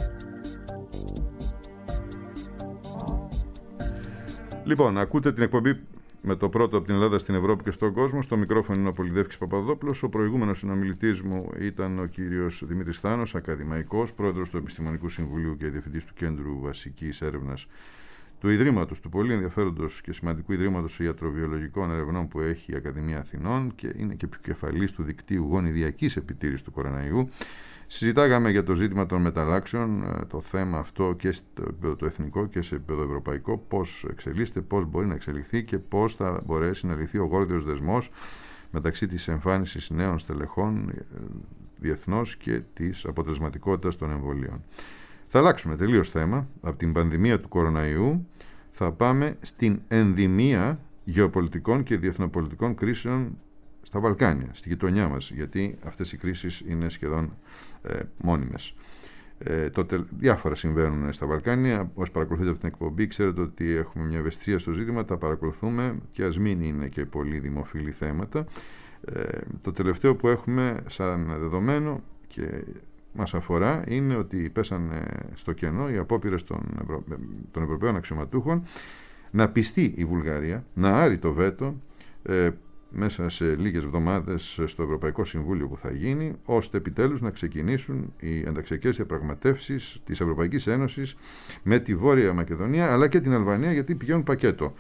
Λοιπόν, ακούτε την εκπομπή με το πρώτο από την Ελλάδα στην Ευρώπη και στον κόσμο. Στο μικρόφωνο είναι ο Πολυδεύκης Παπαδόπουλος. Ο προηγούμενος συνομιλητής μου ήταν ο κύριος Δημήτρης Θάνος, ακαδημαϊκός, πρόεδρος του Επιστημονικού Συμβουλίου και διευθυντής του Κέντρου Βασικής Έρευνας του Ιδρύματος, του πολύ ενδιαφέροντος και σημαντικού Ιδρύματος Ιατροβιολογικών Ερευνών που έχει η Ακαδημία Αθηνών, και είναι και επικεφαλής του δικτύου γονιδιακής επιτήρησης του κοροναϊού. Συζητάγαμε για το ζήτημα των μεταλλάξεων, το θέμα αυτό και στο επίπεδο το εθνικό και σε επίπεδο ευρωπαϊκό, πώς εξελίσσεται, πώς μπορεί να εξελιχθεί και πώς θα μπορέσει να λυθεί ο γόρδιος δεσμός μεταξύ της εμφάνισης νέων στελεχών διεθνώς και της αποτελεσματικότητας των εμβολίων. Θα αλλάξουμε τελείως θέμα. Από την πανδημία του κοροναϊού θα πάμε στην ενδημία γεωπολιτικών και διεθνοπολιτικών κρίσεων στα Βαλκάνια, στη γειτονιά μας, γιατί αυτές οι κρίσεις είναι σχεδόν μόνιμες. Διάφορα συμβαίνουν στα Βαλκάνια. Όσοι παρακολουθείτε αυτή την εκπομπή, ξέρετε ότι έχουμε μια ευαισθησία στο ζήτημα, τα παρακολουθούμε και ας μην είναι και πολύ δημοφιλή θέματα. Το τελευταίο που έχουμε σαν δεδομένο και μας αφορά είναι ότι πέσανε στο κενό οι απόπειρες των Ευρωπαίων αξιωματούχων να πιστεί η Βουλγαρία να άρει το βέτο μέσα σε λίγες εβδομάδες στο Ευρωπαϊκό Συμβούλιο που θα γίνει, ώστε επιτέλους να ξεκινήσουν οι ενταξιακές διαπραγματεύσεις της Ευρωπαϊκής Ένωσης με τη Βόρεια Μακεδονία αλλά και την Αλβανία, γιατί πηγαίνουν πακέτο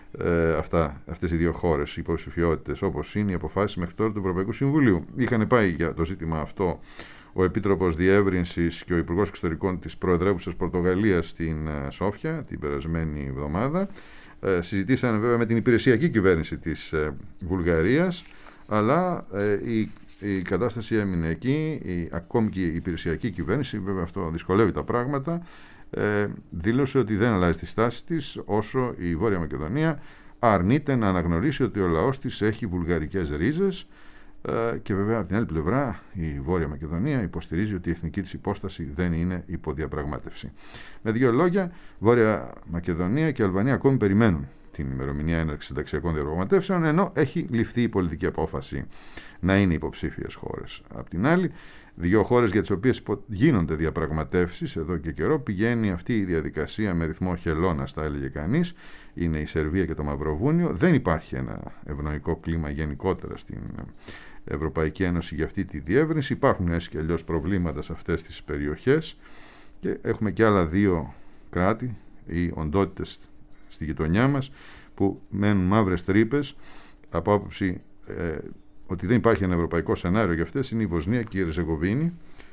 αυτές οι δύο χώρες, οι υποψηφιότητες, όπως είναι οι αποφάσεις μέχρι τώρα του Ευρωπαϊκού Συμβουλίου. Είχαν πάει για το ζήτημα αυτό ο Επίτροπος Διεύρυνσης και ο Υπουργός Εξωτερικών της Προεδρεύουσας Πορτογαλίας στην Σόφια την περασμένη εβδομάδα. Συζητήσαν βέβαια με την υπηρεσιακή κυβέρνηση της Βουλγαρίας, αλλά η κατάσταση έμεινε εκεί. Ακόμη και η υπηρεσιακή κυβέρνηση, βέβαια αυτό δυσκολεύει τα πράγματα, δήλωσε ότι δεν αλλάζει τη στάση της όσο η Βόρεια Μακεδονία αρνείται να αναγνωρίσει ότι ο λαός της έχει βουλγαρικές ρίζες. Και βέβαια από την άλλη πλευρά η Βόρεια Μακεδονία υποστηρίζει ότι η εθνική της υπόσταση δεν είναι υποδιαπραγμάτευση. Με δύο λόγια, Βόρεια Μακεδονία και Αλβανία ακόμη περιμένουν την ημερομηνία έναρξης ενταξιακών διαπραγματεύσεων, ενώ έχει ληφθεί η πολιτική απόφαση να είναι υποψήφιες χώρες. Απ' την άλλη, δύο χώρες για τις οποίες γίνονται διαπραγματεύσεις εδώ και καιρό, πηγαίνει αυτή η διαδικασία με ρυθμό χελώνας, θα έλεγε κανείς, είναι η Σερβία και το Μαυροβούνιο. Δεν υπάρχει ένα ευνοϊκό κλίμα γενικότερα στην Ευρωπαϊκή Ένωση για αυτή τη διεύρυνση. Υπάρχουν έτσι και αλλιώς προβλήματα σε αυτές τις περιοχές και έχουμε και άλλα δύο κράτη ή οντότητες στη γειτονιά μας που μένουν μαύρες τρύπες από άποψη ότι δεν υπάρχει ένα ευρωπαϊκό σενάριο για αυτές. Είναι η Βοσνία και η Ερζεγοβίνη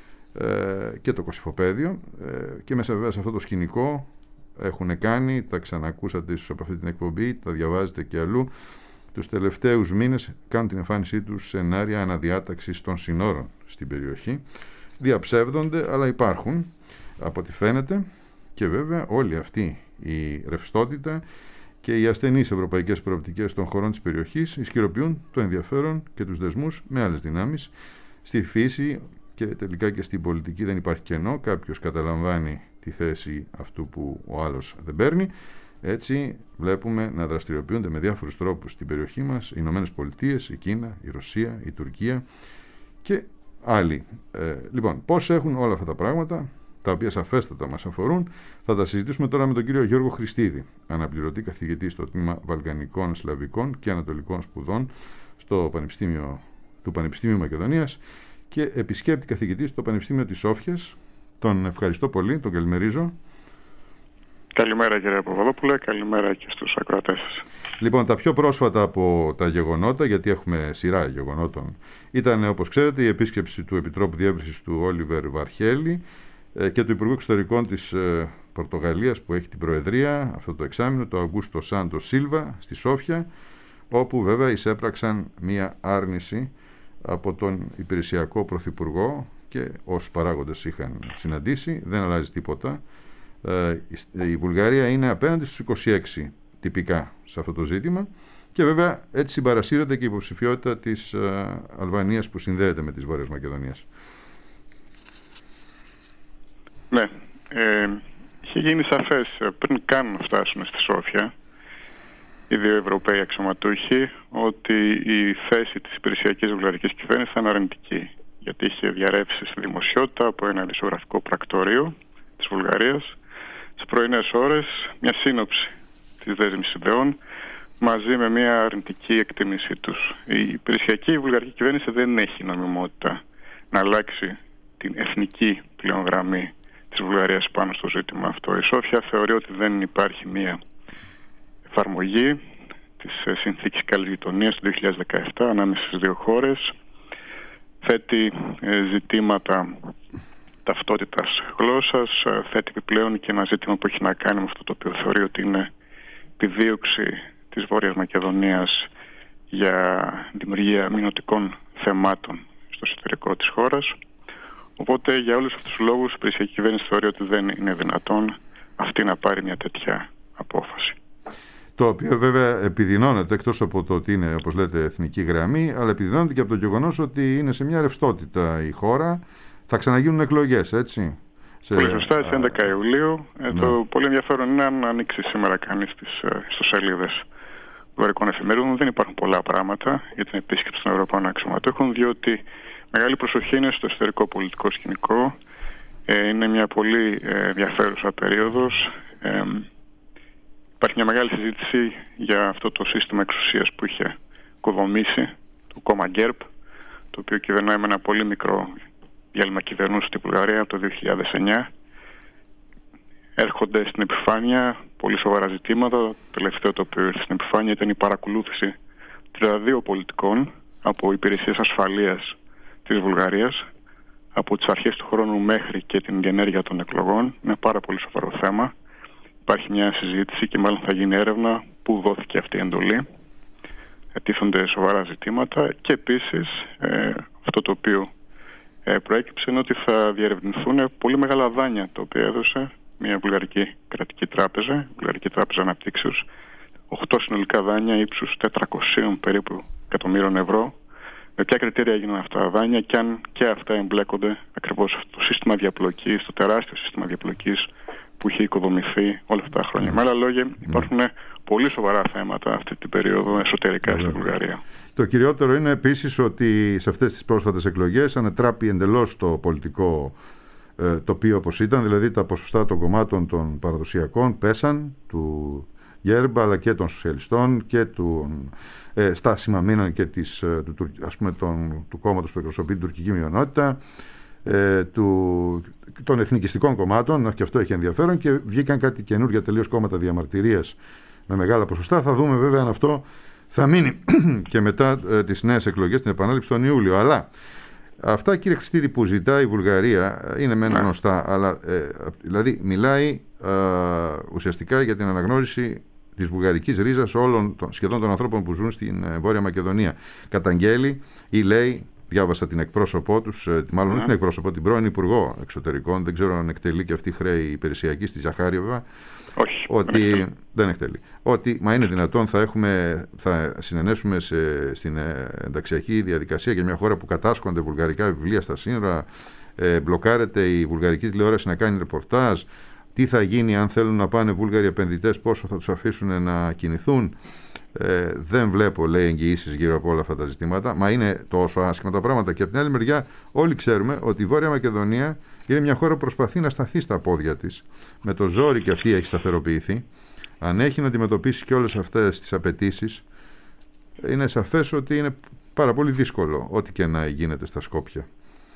και το Κωσυφοπαίδιο, και μέσα βέβαια σε αυτό το σκηνικό έχουν κάνει, τα ξανακούσατε ίσως από αυτή την εκπομπή, τα διαβάζετε και αλλού, τους τελευταίους μήνες κάνουν την εμφάνισή τους σενάρια αναδιάταξης των συνόρων στην περιοχή. Διαψεύδονται, αλλά υπάρχουν από ό,τι φαίνεται, και βέβαια όλη αυτή η ρευστότητα και οι ασθενείς ευρωπαϊκές προοπτικές των χωρών της περιοχής ισχυροποιούν το ενδιαφέρον και τους δεσμούς με άλλες δυνάμεις. Στη φύση και τελικά και στην πολιτική δεν υπάρχει κενό. Κάποιος καταλαμβάνει τη θέση αυτού που ο άλλος δεν παίρνει. Έτσι βλέπουμε να δραστηριοποιούνται με διάφορους τρόπους στην περιοχή μας οι Ηνωμένες Πολιτείες, η Κίνα, η Ρωσία, η Τουρκία και άλλοι. Λοιπόν, πώς έχουν όλα αυτά τα πράγματα, τα οποία σαφέστατα μας αφορούν, θα τα συζητήσουμε τώρα με τον κύριο Γιώργο Χριστίδη, αναπληρωτή καθηγητή στο τμήμα Βαλκανικών, Σλαβικών και Ανατολικών Σπουδών του Πανεπιστήμιου Μακεδονίας και επισκέπτη καθηγητή στο Πανεπιστήμιο της Σόφιας. Τον ευχαριστώ πολύ, τον καλημερίζω. Καλημέρα κύριε Παπαδόπουλε, καλημέρα και στους ακροατές σας. Λοιπόν, τα πιο πρόσφατα από τα γεγονότα, γιατί έχουμε σειρά γεγονότων, ήταν, όπως ξέρετε, η επίσκεψη του Επιτρόπου Διεύρυνσης του Όλιβερ Βαρχέλη και του Υπουργού Εξωτερικών της Πορτογαλίας που έχει την Προεδρία αυτό το εξάμηνο, το Αγκούστο Σάντος Σίλβα, στη Σόφια, όπου βέβαια εισέπραξαν μία άρνηση από τον υπηρεσιακό πρωθυπουργό και όσους παράγοντες είχαν συναντήσει. Δεν αλλάζει τίποτα. Η Βουλγαρία είναι απέναντι στους 26 τυπικά σε αυτό το ζήτημα και βέβαια έτσι συμπαρασύρεται και η υποψηφιότητα της Αλβανίας που συνδέεται με τις Βόρειες Μακεδονίας. Ναι, είχε γίνει σαφές πριν καν φτάσουν στη Σόφια οι δύο Ευρωπαίοι αξιωματούχοι ότι η θέση της υπηρεσιακής βουλγαρικής κυβέρνησης ήταν αρνητική, γιατί είχε διαρρεύσει στη δημοσιότητα από ένα δημοσιογραφικό πρακτορείο της Βουλγαρίας στις πρωινές ώρες μια σύνοψη της δέσμης ιδεών μαζί με μια αρνητική εκτίμησή τους. Η υπηρεσιακή βουλγαρική κυβέρνηση δεν έχει νομιμότητα να αλλάξει την εθνική πλέον γραμμή της Βουλγαρίας πάνω στο ζήτημα αυτό. Η Σόφια θεωρεί ότι δεν υπάρχει μια εφαρμογή της συνθήκης καλής γειτονίας του 2017 ανάμεσα στις δύο χώρες. Θέτει ζητήματα ταυτότητας γλώσσας, θέτει επιπλέον και ένα ζήτημα που έχει να κάνει με αυτό το οποίο θεωρεί ότι είναι τη δίωξη της Βόρειας Μακεδονίας για δημιουργία μηνωτικών θεμάτων στο εσωτερικό της χώρας. Οπότε για όλους αυτούς τους λόγους η υπηρεσιακή κυβέρνηση θεωρεί ότι δεν είναι δυνατόν αυτή να πάρει μια τέτοια απόφαση. Το οποίο βέβαια επιδεινώνεται, εκτός από το ότι είναι, όπως λέτε, εθνική γραμμή, αλλά επιδεινώνεται και από το γεγονός ότι είναι σε μια ρευστότητα η χώρα. Θα ξαναγίνουν εκλογές, έτσι. Πολύ σωστά, στις 11 Ιουλίου. Το πολύ ενδιαφέρον είναι αν ανοίξει σήμερα κανείς τις ιστοσελίδες βουλγαρικών εφημερίδων. Δεν υπάρχουν πολλά πράγματα για την επίσκεψη των Ευρωπαίων αξιωματούχων, διότι μεγάλη προσοχή είναι στο εσωτερικό πολιτικό σκηνικό. Είναι μια πολύ ενδιαφέρουσα περίοδος. Υπάρχει μια μεγάλη συζήτηση για αυτό το σύστημα εξουσίας που είχε οικοδομήσει το κόμμα ΓΚΕΡΠ, το οποίο κυβερνάει με ένα πολύ μικρό διάλειμμα κυβερνούσε στη Βουλγαρία από το 2009. Έρχονται στην επιφάνεια πολύ σοβαρά ζητήματα. Το τελευταίο το οποίο ήρθε στην επιφάνεια ήταν η παρακολούθηση 32 πολιτικών από υπηρεσίες ασφαλείας της Βουλγαρίας από τις αρχές του χρόνου μέχρι και την διενέργεια των εκλογών. Είναι πάρα πολύ σοβαρό θέμα. Υπάρχει μια συζήτηση και μάλλον θα γίνει έρευνα πού δόθηκε αυτή η εντολή. Τίθονται σοβαρά ζητήματα και επίσης αυτό το οποίο προέκυψε είναι ότι θα διερευνηθούν πολύ μεγάλα δάνεια τα οποία έδωσε μια βουλγαρική κρατική τράπεζα, η Βουλγαρική Τράπεζα Αναπτύξεως, 8 συνολικά δάνεια ύψους 400 περίπου εκατομμύρων ευρώ. Με ποια κριτήρια έγιναν αυτά τα δάνεια και αν και αυτά εμπλέκονται ακριβώς στο σύστημα διαπλοκής, το τεράστιο σύστημα διαπλοκής που είχε οικοδομηθεί όλα αυτά τα χρόνια. Με άλλα λόγια, υπάρχουν πολύ σοβαρά θέματα αυτή την περίοδο εσωτερικά στη Βουλγαρία. Το κυριότερο είναι επίσης ότι σε αυτές τις πρόσφατες εκλογές ανετράπη εντελώς το πολιτικό τοπίο όπως ήταν, δηλαδή τα ποσοστά των κομμάτων των παραδοσιακών πέσαν, του ΓΚΕΡΠ αλλά και των σοσιαλιστών και του Στάση Μαμίναν και του κόμματος που εκπροσωπεί την τουρκική μειονότητα, των εθνικιστικών κομμάτων, και αυτό έχει ενδιαφέρον, και βγήκαν κάτι καινούργια τελείως κόμματα διαμαρτυρίας με μεγάλα ποσοστά. Θα δούμε βέβαια αν αυτό θα μείνει και μετά τις νέες εκλογές, την επανάληψη τον Ιούλιο. Αλλά αυτά, κύριε Χριστίδη, που ζητάει η Βουλγαρία είναι μεν γνωστά, αλλά δηλαδή μιλάει ουσιαστικά για την αναγνώριση της βουλγαρικής ρίζας όλων σχεδόν των ανθρώπων που ζουν στην Βόρεια Μακεδονία. Καταγγέλει ή λέει, διάβασα την εκπρόσωπό τους, μάλλον όχι την εκπρόσωπο, την πρώην Υπουργό Εξωτερικών, δεν ξέρω αν εκτελεί και αυτή χρέη υπηρεσιακή στη Ζαχάριεβα. Όχι, ότι δεν εκτελεί. Ότι μα είναι δυνατόν θα συνενέσουμε στην ενταξιακή διαδικασία για μια χώρα που κατάσχονται βουλγαρικά βιβλία στα σύνορα, μπλοκάρεται η βουλγαρική τηλεόραση να κάνει ρεπορτάζ. Τι θα γίνει αν θέλουν να πάνε Βούλγαροι επενδυτές, πόσο θα τους αφήσουν να κινηθούν. Δεν βλέπω, λέει, εγγυήσεις γύρω από όλα αυτά τα ζητήματα. Μα είναι τόσο άσχημα τα πράγματα. Και από την άλλη μεριά, όλοι ξέρουμε ότι η Βόρεια Μακεδονία είναι μια χώρα που προσπαθεί να σταθεί στα πόδια της. Με το ζόρι και αυτή έχει σταθεροποιηθεί. Αν έχει να αντιμετωπίσει και όλες αυτές τις απαιτήσεις, είναι σαφές ότι είναι πάρα πολύ δύσκολο ό,τι και να γίνεται στα Σκόπια.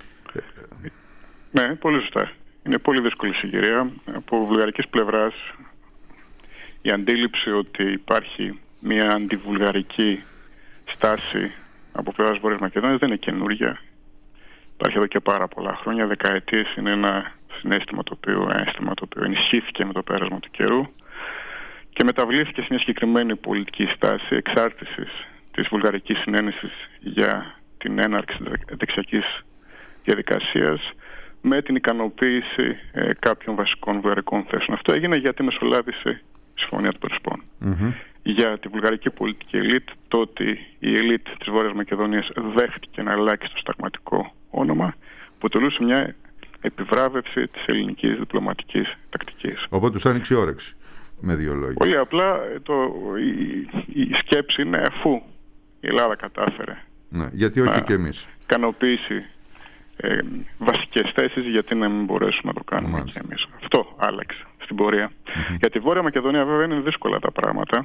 Ναι, πολύ σωστά. Είναι πολύ δύσκολη συγκυρία. Από βουλγαρικής πλευράς η αντίληψη ότι υπάρχει μια αντιβουλγαρική στάση από πλευράς Βόρειας Μακεδονίας δεν είναι καινούργια. Υπάρχει εδώ και πάρα πολλά χρόνια, δεκαετίες. Είναι ένα αίσθημα το οποίο ενισχύθηκε με το πέρασμα του καιρού και μεταβλήθηκε σε μια συγκεκριμένη πολιτική στάση εξάρτησης της βουλγαρικής συνένεσης για την έναρξη της ενταξιακής διαδικασίας με την ικανοποίηση κάποιων βασικών βουλγαρικών θέσεων. Αυτό έγινε γιατί μεσολάβησε η Συμφωνία του Πρεσπών. Για τη βουλγαρική πολιτική ελίτ, το ότι η ελίτ της Βόρειας Μακεδονίας δέχτηκε να αλλάξει το συνταγματικό όνομα, αποτελούσε μια επιβράβευση της ελληνικής διπλωματικής τακτικής. Οπότε τους άνοιξε η όρεξη, με δύο λόγια. Πολύ απλά η σκέψη είναι, αφού η Ελλάδα κατάφερε, ναι, γιατί όχι και εμείς, ικανοποίηση βασικές θέσεις, γιατί να μην μπορέσουμε να το κάνουμε και εμείς. Αυτό άλλαξε στην πορεία. Για τη Βόρεια Μακεδονία βέβαια είναι δύσκολα τα πράγματα,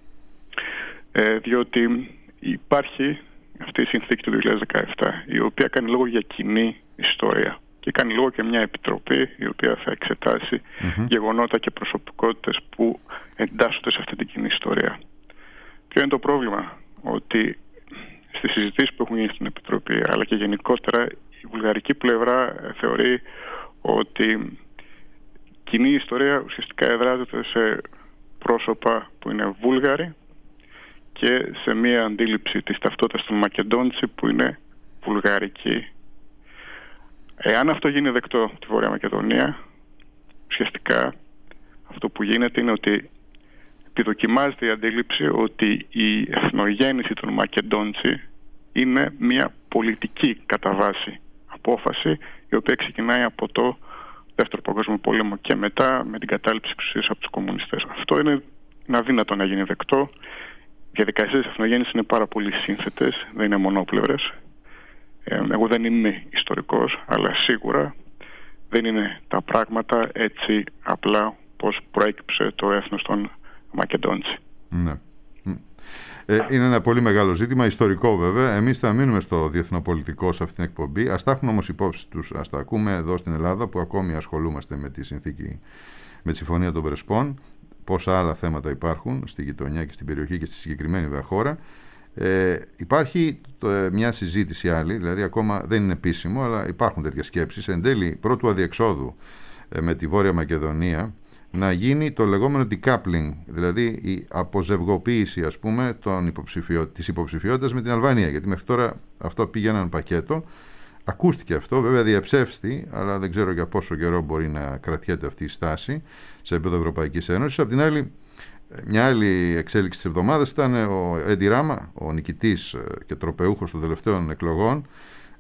διότι υπάρχει αυτή η συνθήκη του 2017, η οποία κάνει λόγο για κοινή ιστορία και κάνει λόγο και μια επιτροπή η οποία θα εξετάσει γεγονότα και προσωπικότητες που εντάσσονται σε αυτή την κοινή ιστορία. Ποιο είναι το πρόβλημα? Ότι στις συζητήσεις που έχουν γίνει στην Επιτροπή, αλλά και γενικότερα, η βουλγαρική πλευρά θεωρεί ότι η κοινή ιστορία ουσιαστικά εδράζεται σε πρόσωπα που είναι Βούλγαροι και σε μία αντίληψη της ταυτότητας των Μακεδόντσι που είναι βουλγαρική. Εάν αυτό γίνει δεκτό από τη Βόρεια Μακεδονία, ουσιαστικά αυτό που γίνεται είναι ότι επιδοκιμάζεται η αντίληψη ότι η εθνογέννηση των Μακεδόντσι είναι μια πολιτική κατά βάση απόφαση, η οποία ξεκινάει από το Δεύτερο Παγκόσμιο Πόλεμο και μετά με την κατάληψη εξουσίας από τους κομμουνιστές. Αυτό είναι αδύνατο να γίνει δεκτό. Οι διαδικασίες της εθνογέννησης είναι πάρα πολύ σύνθετες, δεν είναι μονόπλευρες. Εγώ δεν είμαι ιστορικός, αλλά σίγουρα δεν είναι τα πράγματα έτσι απλά πώς προέκυψε το έθνος των Μακεδόντσι. Ναι. Είναι ένα πολύ μεγάλο ζήτημα, ιστορικό βέβαια. Εμείς θα μείνουμε στο διεθνοπολιτικό σε αυτήν την εκπομπή. Ας τα έχουν όμως υπόψη τους, ας τα ακούμε εδώ στην Ελλάδα που ακόμη ασχολούμαστε με τη συνθήκη, με τη Συμφωνία των Πρεσπών. Πόσα άλλα θέματα υπάρχουν στη γειτονιά και στην περιοχή και στη συγκεκριμένη χώρα. Υπάρχει μια συζήτηση άλλη, δηλαδή ακόμα δεν είναι επίσημο, αλλά υπάρχουν τέτοιες σκέψεις. Εν τέλει, πρώτου αδιεξόδου με τη Βόρεια Μακεδονία, να γίνει το λεγόμενο decoupling, δηλαδή η αποζευγοποίηση, ας πούμε, της υποψηφιότητας με την Αλβανία. Γιατί μέχρι τώρα αυτό πήγε έναν πακέτο. Ακούστηκε αυτό, βέβαια διαψεύστη, αλλά δεν ξέρω για πόσο καιρό μπορεί να κρατιέται αυτή η στάση σε επίπεδο Ευρωπαϊκής Ένωσης. Απ' την άλλη, μια άλλη εξέλιξη της εβδομάδας ήταν ο Έντι Ράμα, ο νικητής και τροπεούχος των τελευταίων εκλογών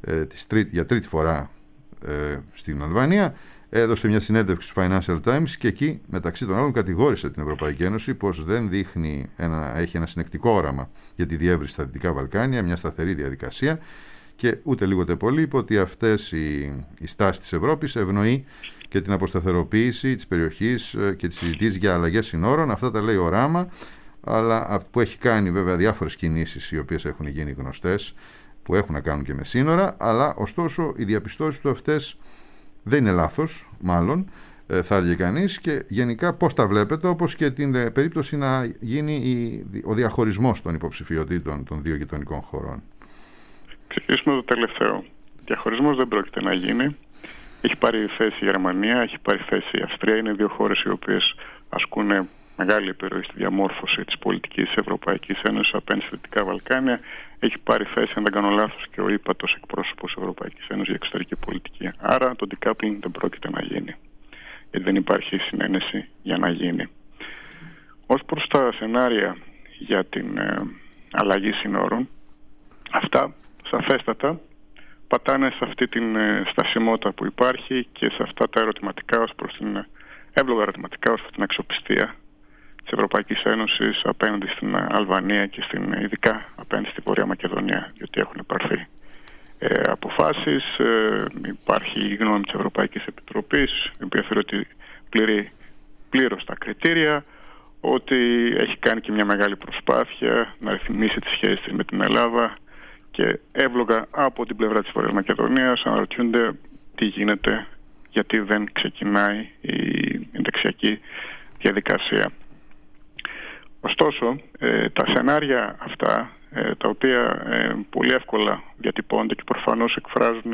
για τρίτη φορά στην Αλβανία. Έδωσε μια συνέντευξη στους Financial Times και εκεί μεταξύ των άλλων κατηγόρησε την Ευρωπαϊκή Ένωση πως δεν έχει ένα συνεκτικό όραμα για τη διεύρυνση στα Δυτικά Βαλκάνια, μια σταθερή διαδικασία, και ούτε λίγο τε πολύ είπε ότι αυτές οι στάσεις της Ευρώπης ευνοεί και την αποσταθεροποίηση της περιοχής και τις συζητήσεις για αλλαγές συνόρων. Αυτά τα λέει ο Ράμα, αλλά που έχει κάνει βέβαια διάφορες κινήσεις οι οποίες έχουν γίνει γνωστές, που έχουν να κάνουν και με σύνορα, αλλά ωστόσο οι διαπιστώσεις του αυτές δεν είναι λάθος, μάλλον, θα έλεγε κανείς, και γενικά πώς τα βλέπετε, όπως και την περίπτωση να γίνει ο διαχωρισμός των υποψηφιωτήτων των δύο γειτονικών χωρών. Ξεκινήσουμε το τελευταίο. Διαχωρισμός δεν πρόκειται να γίνει. Έχει πάρει θέση η Γερμανία, έχει πάρει θέση η Αυστρία. Είναι δύο χώρες οι οποίες ασκούν μεγάλη επιρροή στη διαμόρφωση της πολιτικής της Ευρωπαϊκής Ένωσης απέναντι στα Δυτικά Βαλκάνια. Έχει πάρει θέση, αν δεν κάνω λάθος, και ο ύπατος εκπρόσωπος της Ευρωπαϊκής Ένωσης για εξωτερική πολιτική. Άρα το decoupling δεν πρόκειται να γίνει, γιατί δεν υπάρχει συνένεση για να γίνει. Ως προς τα σενάρια για την αλλαγή συνόρων, αυτά σαφέστατα πατάνε σε αυτή την στασιμότητα που υπάρχει και σε αυτά τα ερωτηματικά εύλογα ερωτηματικά ως προς την αξιοπιστία της Ευρωπαϊκής Ένωσης απέναντι στην Αλβανία και ειδικά απέναντι στη Βόρεια Μακεδονία, διότι έχουν υπάρξει αποφάσεις. Υπάρχει η γνώμη της Ευρωπαϊκής Επιτροπής, η οποία θεωρεί ότι πληρεί πλήρως τα κριτήρια, ότι έχει κάνει και μια μεγάλη προσπάθεια να ρυθμίσει τις σχέσεις της με την Ελλάδα, και εύλογα από την πλευρά της Βόρειας Μακεδονίας αναρωτιούνται τι γίνεται, γιατί δεν ξεκινάει η ενταξιακή διαδικασία. Ωστόσο, τα σενάρια αυτά, τα οποία πολύ εύκολα διατυπώνται και προφανώς εκφράζουν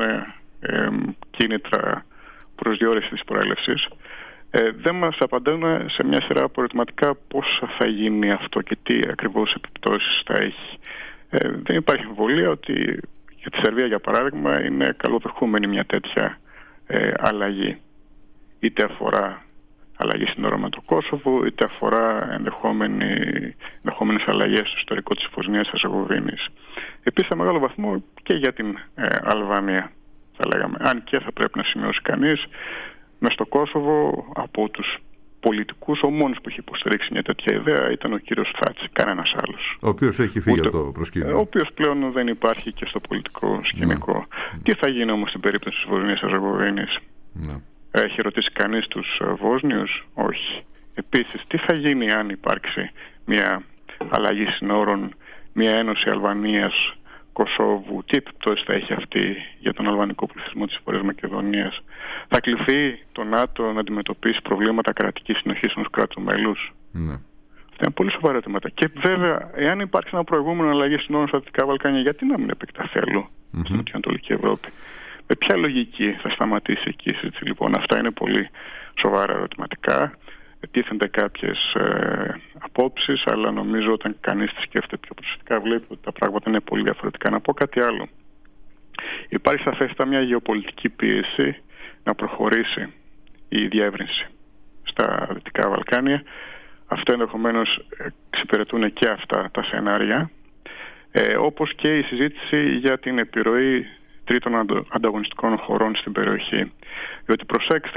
κίνητρα προσδιορίσης της προέλευσης, δεν μας απαντούν σε μια σειρά από ερωτηματικά πώς θα γίνει αυτό και τι ακριβώς επιπτώσεις θα έχει. Δεν υπάρχει αμφιβολία ότι για τη Σερβία, για παράδειγμα, είναι καλοδεχούμενη μια τέτοια αλλαγή. Είτε αφορά αλλαγή συνόρων με το Κόσοβο, είτε αφορά ενδεχόμενες αλλαγές στο ιστορικό της Βοσνίας Ερζεγοβίνης. Επίσης, σε μεγάλο βαθμό και για την Αλβανία, θα λέγαμε. Αν και θα πρέπει να σημειώσει κανείς, μες στο Κόσοβο, από τους πολιτικούς, ο μόνος που έχει υποστηρίξει μια τέτοια ιδέα ήταν ο κύριος Θάτσι, κανένας άλλος. Ο οποίος έχει φύγει από το προσκήνιο. Ο οποίος πλέον δεν υπάρχει και στο πολιτικό σκηνικό. Τι θα γίνει όμως στην περίπτωση της Βοσνίας Ερζεγοβίνης? Έχει ρωτήσει κανείς τους Βόσνιους? Όχι. Επίσης, τι θα γίνει αν υπάρξει μια αλλαγή συνόρων, μια ένωση Αλβανίας, Κωσόβου? Τι επιπτώσεις θα έχει αυτή για τον αλβανικό πληθυσμό της Βορειάς Μακεδονίας? Θα κληθεί το ΝΑΤΟ να αντιμετωπίσει προβλήματα κρατικής συνοχής ενός κράτου μέλους? Αυτά είναι πολύ σοβαρά ερωτήματα. Και βέβαια, εάν υπάρξει ένα προηγούμενο αλλαγή συνόρων στα Δυτικά Βαλκάνια, γιατί να μην επεκταθεί αλλού, στην Νοτιοανατολική Ευρώπη? Με ποια λογική θα σταματήσει εκεί η συζήτηση? Λοιπόν, αυτά είναι πολύ σοβαρά ερωτηματικά. Τίθενται κάποιες απόψεις, αλλά νομίζω όταν κανείς τη σκέφτεται πιο προσεκτικά βλέπει ότι τα πράγματα είναι πολύ διαφορετικά. Να πω κάτι άλλο. Υπάρχει σαφέστατα μια γεωπολιτική πίεση να προχωρήσει η διεύρυνση στα Δυτικά Βαλκάνια. Αυτό ενδεχομένως εξυπηρετούν και αυτά τα σενάρια, όπως και η συζήτηση για την επιρροή τρίτων ανταγωνιστικών χωρών στην περιοχή. Διότι προσέξτε,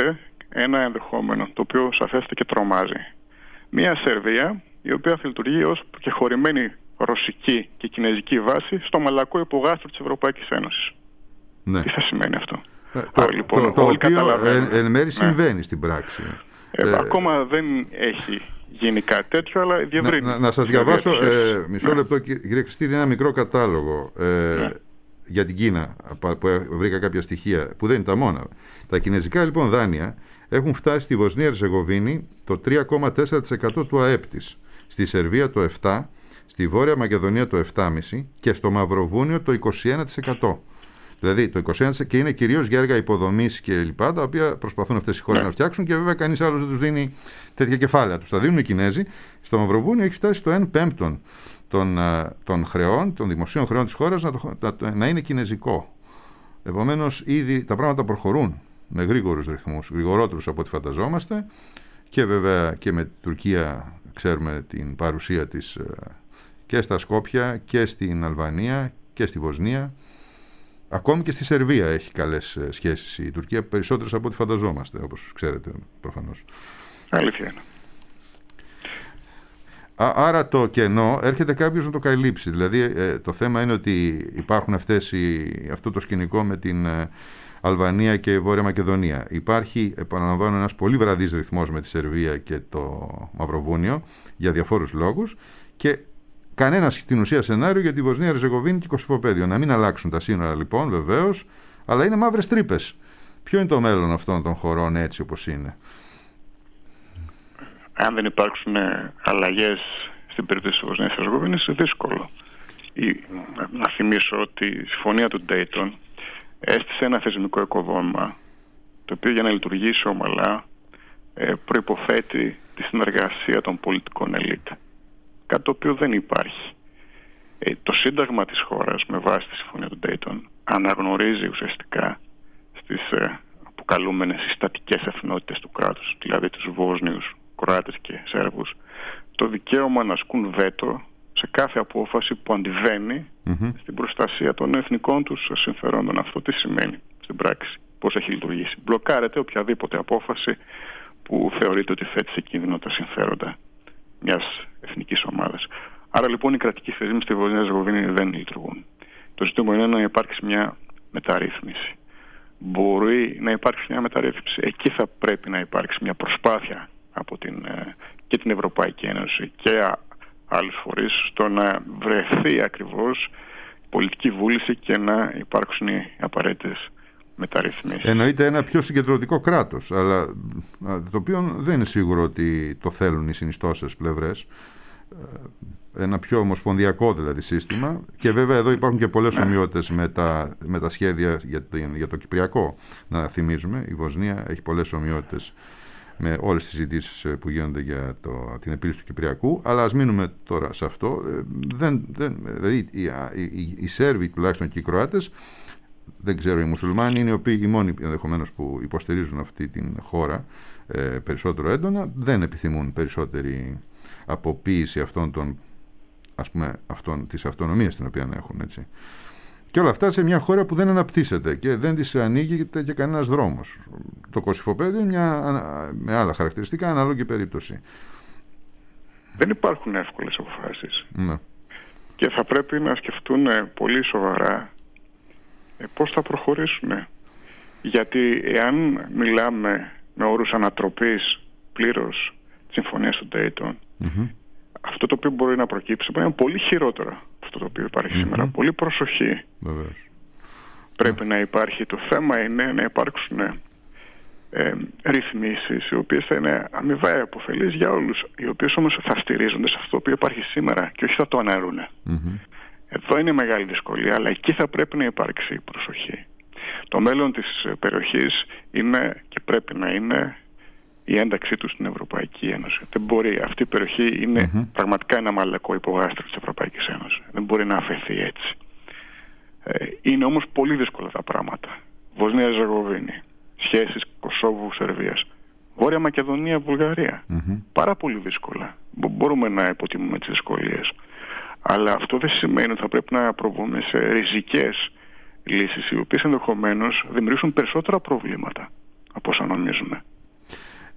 ένα ενδεχόμενο το οποίο σαφέστατα και τρομάζει. Μια Σερβία η οποία θα λειτουργεί ως προκεχωρημένη ρωσική και κινέζικη βάση στο μαλακό υπογάστρο της Ευρωπαϊκής Ένωσης. Ναι. Τι θα σημαίνει αυτό? Το οποίο εν μέρει συμβαίνει στην πράξη. Ακόμα δεν έχει γίνει κάτι τέτοιο, αλλά διευρύνει. Να σας διαβάσω μισό λεπτό, κύριε Χριστίδη, ένα μικρό κατάλογο για την Κίνα που βρήκα κάποια στοιχεία που δεν είναι τα μόνα. Τα κινέζικα λοιπόν δάνεια έχουν φτάσει στη Βοσνία Ερζεγοβίνη το 3,4% του ΑΕΠ της, στη Σερβία το 7%, στη Βόρεια Μακεδονία το 7,5% και στο Μαυροβούνιο το 21%. Δηλαδή το 21% και είναι κυρίως για έργα υποδομής και λοιπά, τα οποία προσπαθούν αυτές οι χώρες να φτιάξουν και βέβαια κανείς άλλος δεν τους δίνει τέτοια κεφάλαια. Τους τα δίνουν οι Κινέζοι. Στο Μαυροβούνιο έχει φτάσει στο 1/5 των χρεών, των δημοσίων χρεών της χώρας να είναι κινέζικο. Επομένως ήδη τα πράγματα προχωρούν με γρήγορους ρυθμούς, γρηγορότερους από ό,τι φανταζόμαστε, και βέβαια και με την Τουρκία ξέρουμε την παρουσία της και στα Σκόπια και στην Αλβανία και στη Βοσνία. Ακόμη και στη Σερβία έχει καλές σχέσεις η Τουρκία, περισσότερες από ό,τι φανταζόμαστε, όπως ξέρετε προφανώς. Αλήθεια είναι. Άρα το κενό έρχεται κάποιος να το καλύψει. Δηλαδή το θέμα είναι ότι υπάρχουν αυτό το σκηνικό με την Αλβανία και Βόρεια Μακεδονία. Υπάρχει, επαναλαμβάνω, ένας πολύ βραδύς ρυθμός με τη Σερβία και το Μαυροβούνιο για διαφόρους λόγους και κανένα στην ουσία σενάριο για τη Βοσνία, Ερζεγοβίνη και Κωσυφοπαίδιο. Να μην αλλάξουν τα σύνορα λοιπόν, βεβαίως, αλλά είναι μαύρες τρύπες. Ποιο είναι το μέλλον αυτών των χωρών έτσι όπως είναι? Αν δεν υπάρξουν αλλαγές στην περίπτωση της Βοσνίας Ερζεγοβίνης, είναι δύσκολο. Να θυμίσω ότι η συμφωνία του Dayton έστησε ένα θεσμικό οικοδόμημα, το οποίο για να λειτουργήσει ομαλά προϋποθέτει τη συνεργασία των πολιτικών ελίτ. Κάτι το οποίο δεν υπάρχει. Το σύνταγμα της χώρας με βάση τη συμφωνία του Dayton αναγνωρίζει ουσιαστικά στις αποκαλούμενες συστατικές εθνότητες του κράτους, δηλαδή τους Βόσνιους, Κροάτες και Σέρβους, το δικαίωμα να ασκούν βέτο σε κάθε απόφαση που αντιβαίνει στην προστασία των εθνικών τους συμφερόντων. Αυτό τι σημαίνει στην πράξη, πώς έχει λειτουργήσει? Μπλοκάρεται οποιαδήποτε απόφαση που θεωρείται ότι θέτει σε κίνδυνο τα συμφέροντα μιας εθνικής ομάδας. Άρα λοιπόν οι κρατικοί θεσμοί στη Βοσνία Ερζεγοβίνη δεν λειτουργούν. Το ζήτημα είναι να υπάρξει μια μεταρρύθμιση. Μπορεί να υπάρξει μια μεταρρύθμιση. Εκεί θα πρέπει να υπάρξει μια προσπάθεια από και την Ευρωπαϊκή Ένωση και άλλους φορείς στο να βρεθεί ακριβώς πολιτική βούληση και να υπάρξουν οι απαραίτητες μεταρρυθμίσεις. Εννοείται ένα πιο συγκεντρωτικό κράτος, αλλά το οποίο δεν είναι σίγουρο ότι το θέλουν οι συνιστώσεις πλευρές. Ένα πιο ομοσπονδιακό δηλαδή σύστημα, και βέβαια εδώ υπάρχουν και πολλές ομοιότητες με τα σχέδια για το Κυπριακό. Να θυμίζουμε, η Βοσνία έχει πολλές ομοιότητες με όλες τις συζητήσεις που γίνονται για την επίλυση του Κυπριακού, αλλά ας μείνουμε τώρα σε αυτό. Δηλαδή οι Σέρβοι τουλάχιστον και οι Κροάτες, δεν ξέρω, οι μουσουλμάνοι είναι οι μόνοι ενδεχομένως που υποστηρίζουν αυτή την χώρα περισσότερο έντονα, δεν επιθυμούν περισσότερη αποποίηση της αυτονομίας την οποία έχουν, έτσι. Και όλα αυτά σε μια χώρα που δεν αναπτύσσεται και δεν της ανοίγεται και κανένας δρόμος. Το Κωσυφοπαίδιο είναι με άλλα χαρακτηριστικά ανάλογη περίπτωση. Δεν υπάρχουν εύκολες αποφάσεις. Ναι. Και θα πρέπει να σκεφτούν πολύ σοβαρά πώς θα προχωρήσουν. Γιατί εάν μιλάμε με όρους ανατροπής πλήρως της συμφωνίας του Dayton, αυτό το οποίο μπορεί να προκύψει μπορεί να είναι πολύ χειρότερο αυτό το οποίο υπάρχει σήμερα. Πολύ προσοχή. Βεβαίως. Πρέπει να υπάρχει. Το θέμα είναι να υπάρξουν ρυθμίσεις οι οποίες θα είναι αμοιβαία υποφελείς για όλους, οι οποίες όμως θα στηρίζονται σε αυτό το οποίο υπάρχει σήμερα και όχι θα το αναιρούν. Εδώ είναι μεγάλη δυσκολία, αλλά εκεί θα πρέπει να υπάρξει προσοχή. Το μέλλον της περιοχής είναι και πρέπει να είναι η ένταξή του στην Ευρωπαϊκή Ένωση. Δεν μπορεί. Αυτή η περιοχή είναι πραγματικά ένα μαλακό υπογάστρο της Ευρωπαϊκής Ένωσης. Δεν μπορεί να αφαιθεί έτσι. Είναι όμως πολύ δύσκολα τα πράγματα. Βοσνία Ερζεγοβίνη, σχέσεις Κωσόβου-Σερβίας, Βόρεια Μακεδονία-Βουλγαρία. Πάρα πολύ δύσκολα. Μπορούμε να υποτιμούμε τις δυσκολίες. Αλλά αυτό δεν σημαίνει ότι θα πρέπει να προβούμε σε ριζικές λύσεις, οι οποίες ενδεχομένως δημιουργήσουν περισσότερα προβλήματα από όσα νομίζουμε.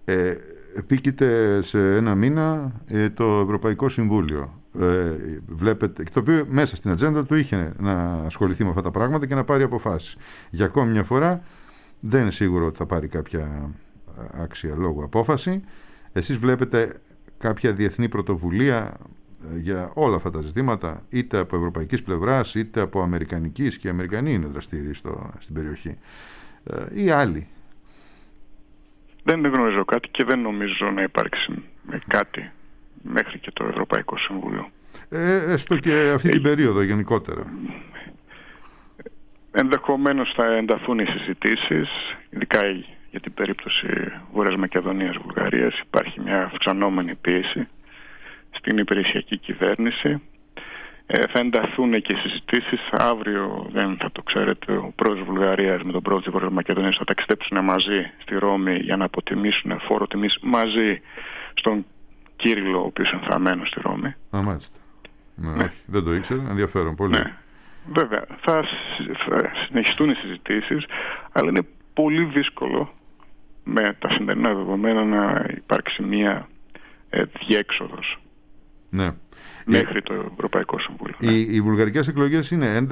επίκειται σε ένα μήνα το Ευρωπαϊκό Συμβούλιο. Βλέπετε, το οποίο μέσα στην ατζέντα του είχε να ασχοληθεί με αυτά τα πράγματα και να πάρει αποφάσεις. Για ακόμη μια φορά δεν είναι σίγουρο ότι θα πάρει κάποια άξια λόγου απόφαση. Εσείς βλέπετε κάποια διεθνή πρωτοβουλία για όλα αυτά τα ζητήματα, είτε από ευρωπαϊκής πλευράς είτε από αμερικανικής, και οι Αμερικανοί είναι δραστήριοι στην περιοχή, ή άλλοι? Δεν γνωρίζω κάτι και δεν νομίζω να υπάρξει κάτι μέχρι και το Ευρωπαϊκό Συμβούλιο. Έστω και αυτή την περίοδο γενικότερα. Ενδεχομένως θα ενταθούν οι συζητήσεις, ειδικά για την περίπτωση Βόρειας Μακεδονίας, Βουλγαρίας. Υπάρχει μια αυξανόμενη πίεση στην υπηρεσιακή κυβέρνηση. Θα ενταθούν και οι συζητήσεις. Αύριο, δεν θα το ξέρετε, ο πρόεδρος Βουλγαρίας με τον πρόεδρο της Βόρειας Μακεδονίας θα ταξιδέψουν μαζί στη Ρώμη για να αποτιμήσουν φόρο τιμής μαζί στον Κύριλλο, ο οποίος είναι θαμμένος στη Ρώμη. Μάλιστα. Ναι. Όχι, δεν το ήξερα. Ενδιαφέρον πολύ. Ναι. Βέβαια, θα συνεχιστούν οι συζητήσεις, αλλά είναι πολύ δύσκολο με τα σημερινά δεδομένα να υπάρξει μια διέξοδος. Ναι. Μέχρι το Ευρωπαϊκό Συμβούλιο. Οι βουλγαρικές εκλογές είναι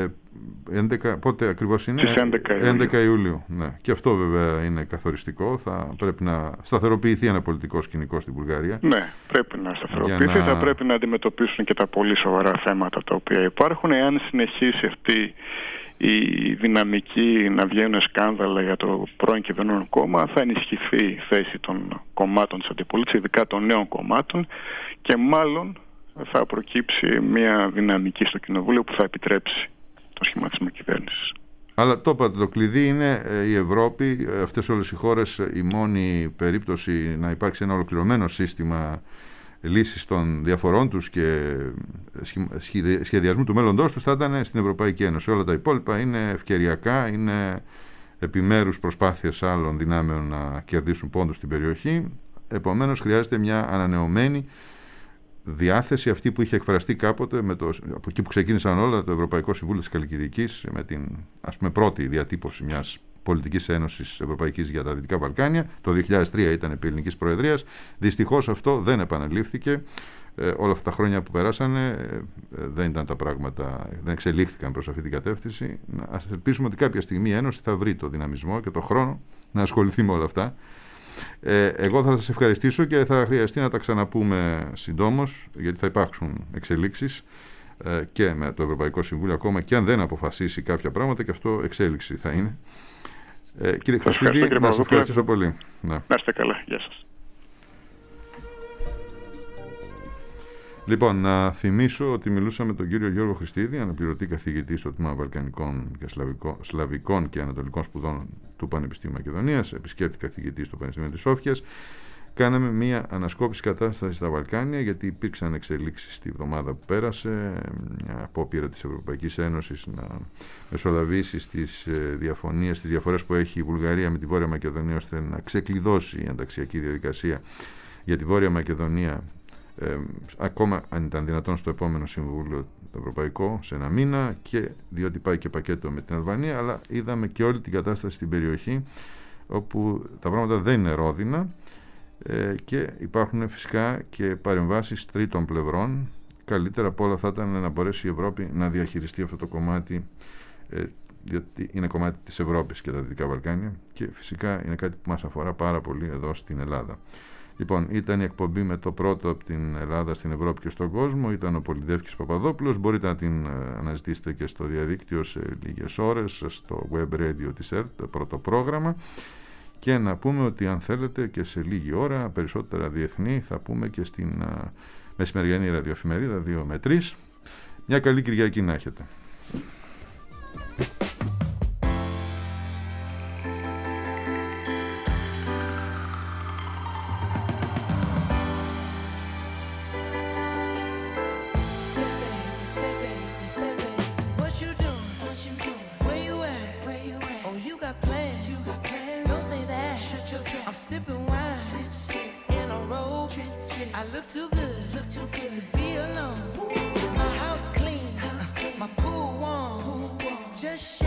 11, πότε ακριβώς είναι? Στις 11 Ιουλίου. Ναι. Και αυτό βέβαια είναι καθοριστικό. Θα πρέπει να σταθεροποιηθεί ένα πολιτικό σκηνικό στην Βουλγαρία. Ναι, πρέπει να σταθεροποιηθεί. Θα πρέπει να αντιμετωπίσουν και τα πολύ σοβαρά θέματα τα οποία υπάρχουν. Εάν συνεχίσει αυτή η δυναμική να βγαίνουν σκάνδαλα για το πρώην κυβερνών κόμμα, θα ενισχυθεί η θέση των κομμάτων της αντιπολίτευσης, ειδικά των νέων κομμάτων, και μάλλον θα προκύψει μια δυναμική στο Κοινοβούλιο που θα επιτρέψει το σχηματισμό κυβέρνησης. Αλλά το είπατε, το κλειδί είναι η Ευρώπη, αυτές όλες οι χώρες. Η μόνη περίπτωση να υπάρξει ένα ολοκληρωμένο σύστημα λύσης των διαφορών τους και σχεδιασμού του μέλλοντός τους θα ήταν στην Ευρωπαϊκή Ένωση. Όλα τα υπόλοιπα είναι ευκαιριακά, είναι επιμέρους προσπάθειες άλλων δυνάμεων να κερδίσουν πόντους στην περιοχή. Επομένως χρειάζεται μια ανανεωμένη διάθεση, αυτή που είχε εκφραστεί κάποτε από εκεί που ξεκίνησαν όλα, το Ευρωπαϊκό Συμβούλιο της Χαλκιδικής, με την πρώτη διατύπωση μιας πολιτικής ένωσης ευρωπαϊκής για τα Δυτικά Βαλκάνια. Το 2003 ήταν επί ελληνικής προεδρίας. Δυστυχώς αυτό δεν επαναλήφθηκε. Όλα αυτά τα χρόνια που περάσανε δεν ήταν τα πράγματα, δεν εξελίχθηκαν προς αυτή την κατεύθυνση. Ας ελπίσουμε ότι κάποια στιγμή η Ένωση θα βρει το δυναμισμό και το χρόνο να ασχοληθεί με όλα αυτά. Εγώ θα σας ευχαριστήσω και θα χρειαστεί να τα ξαναπούμε συντόμως, γιατί θα υπάρξουν εξελίξεις και με το Ευρωπαϊκό Συμβούλιο, ακόμα και αν δεν αποφασίσει κάποια πράγματα, και αυτό εξέλιξη θα είναι. Κύριε Χριστίδη, να σας ευχαριστήσω πολύ. Να είστε καλά. Γεια σας. Λοιπόν, να θυμίσω ότι μιλούσαμε με τον κύριο Γιώργο Χριστίδη, αναπληρωτή καθηγητή στο Τμήμα Βαλκανικών και Σλαβικών και Ανατολικών Σπουδών του Πανεπιστημίου Μακεδονίας, επισκέπτη καθηγητή στο Πανεπιστήμιο της Σόφιας. Κάναμε μία ανασκόπηση κατάστασης στα Βαλκάνια, γιατί υπήρξαν εξελίξεις τη βδομάδα που πέρασε, μια απόπειρα της Ευρωπαϊκής Ένωσης να μεσολαβήσει στις διαφωνίες, στις διαφορές που έχει η Βουλγαρία με τη Βόρεια Μακεδονία, ώστε να ξεκλειδώσει η ενταξιακή διαδικασία για τη Βόρεια Μακεδονία, ακόμα αν ήταν δυνατόν στο επόμενο Συμβούλιο το Ευρωπαϊκό, σε ένα μήνα, και διότι πάει και πακέτο με την Αλβανία. Αλλά είδαμε και όλη την κατάσταση στην περιοχή, όπου τα πράγματα δεν είναι ρόδινα και υπάρχουν φυσικά και παρεμβάσεις τρίτων πλευρών. Καλύτερα από όλα θα ήταν να μπορέσει η Ευρώπη να διαχειριστεί αυτό το κομμάτι, διότι είναι κομμάτι της Ευρώπης και τα Δυτικά Βαλκάνια, και φυσικά είναι κάτι που μας αφορά πάρα πολύ εδώ στην Ελλάδα. Λοιπόν, ήταν η εκπομπή με το πρώτο από την Ελλάδα στην Ευρώπη και στον κόσμο. Ήταν ο Πολυδεύκης Παπαδόπουλος. Μπορείτε να την αναζητήσετε και στο διαδίκτυο σε λίγες ώρες, στο web radio της ΕΡΤ, το πρώτο πρόγραμμα. Και να πούμε ότι αν θέλετε και σε λίγη ώρα, περισσότερα διεθνή, θα πούμε και στην μεσημεριανή ραδιοεφημερίδα 2 με 3. Μια καλή Κυριακή να έχετε. Too good to be alone. My house clean, my pool warm. Just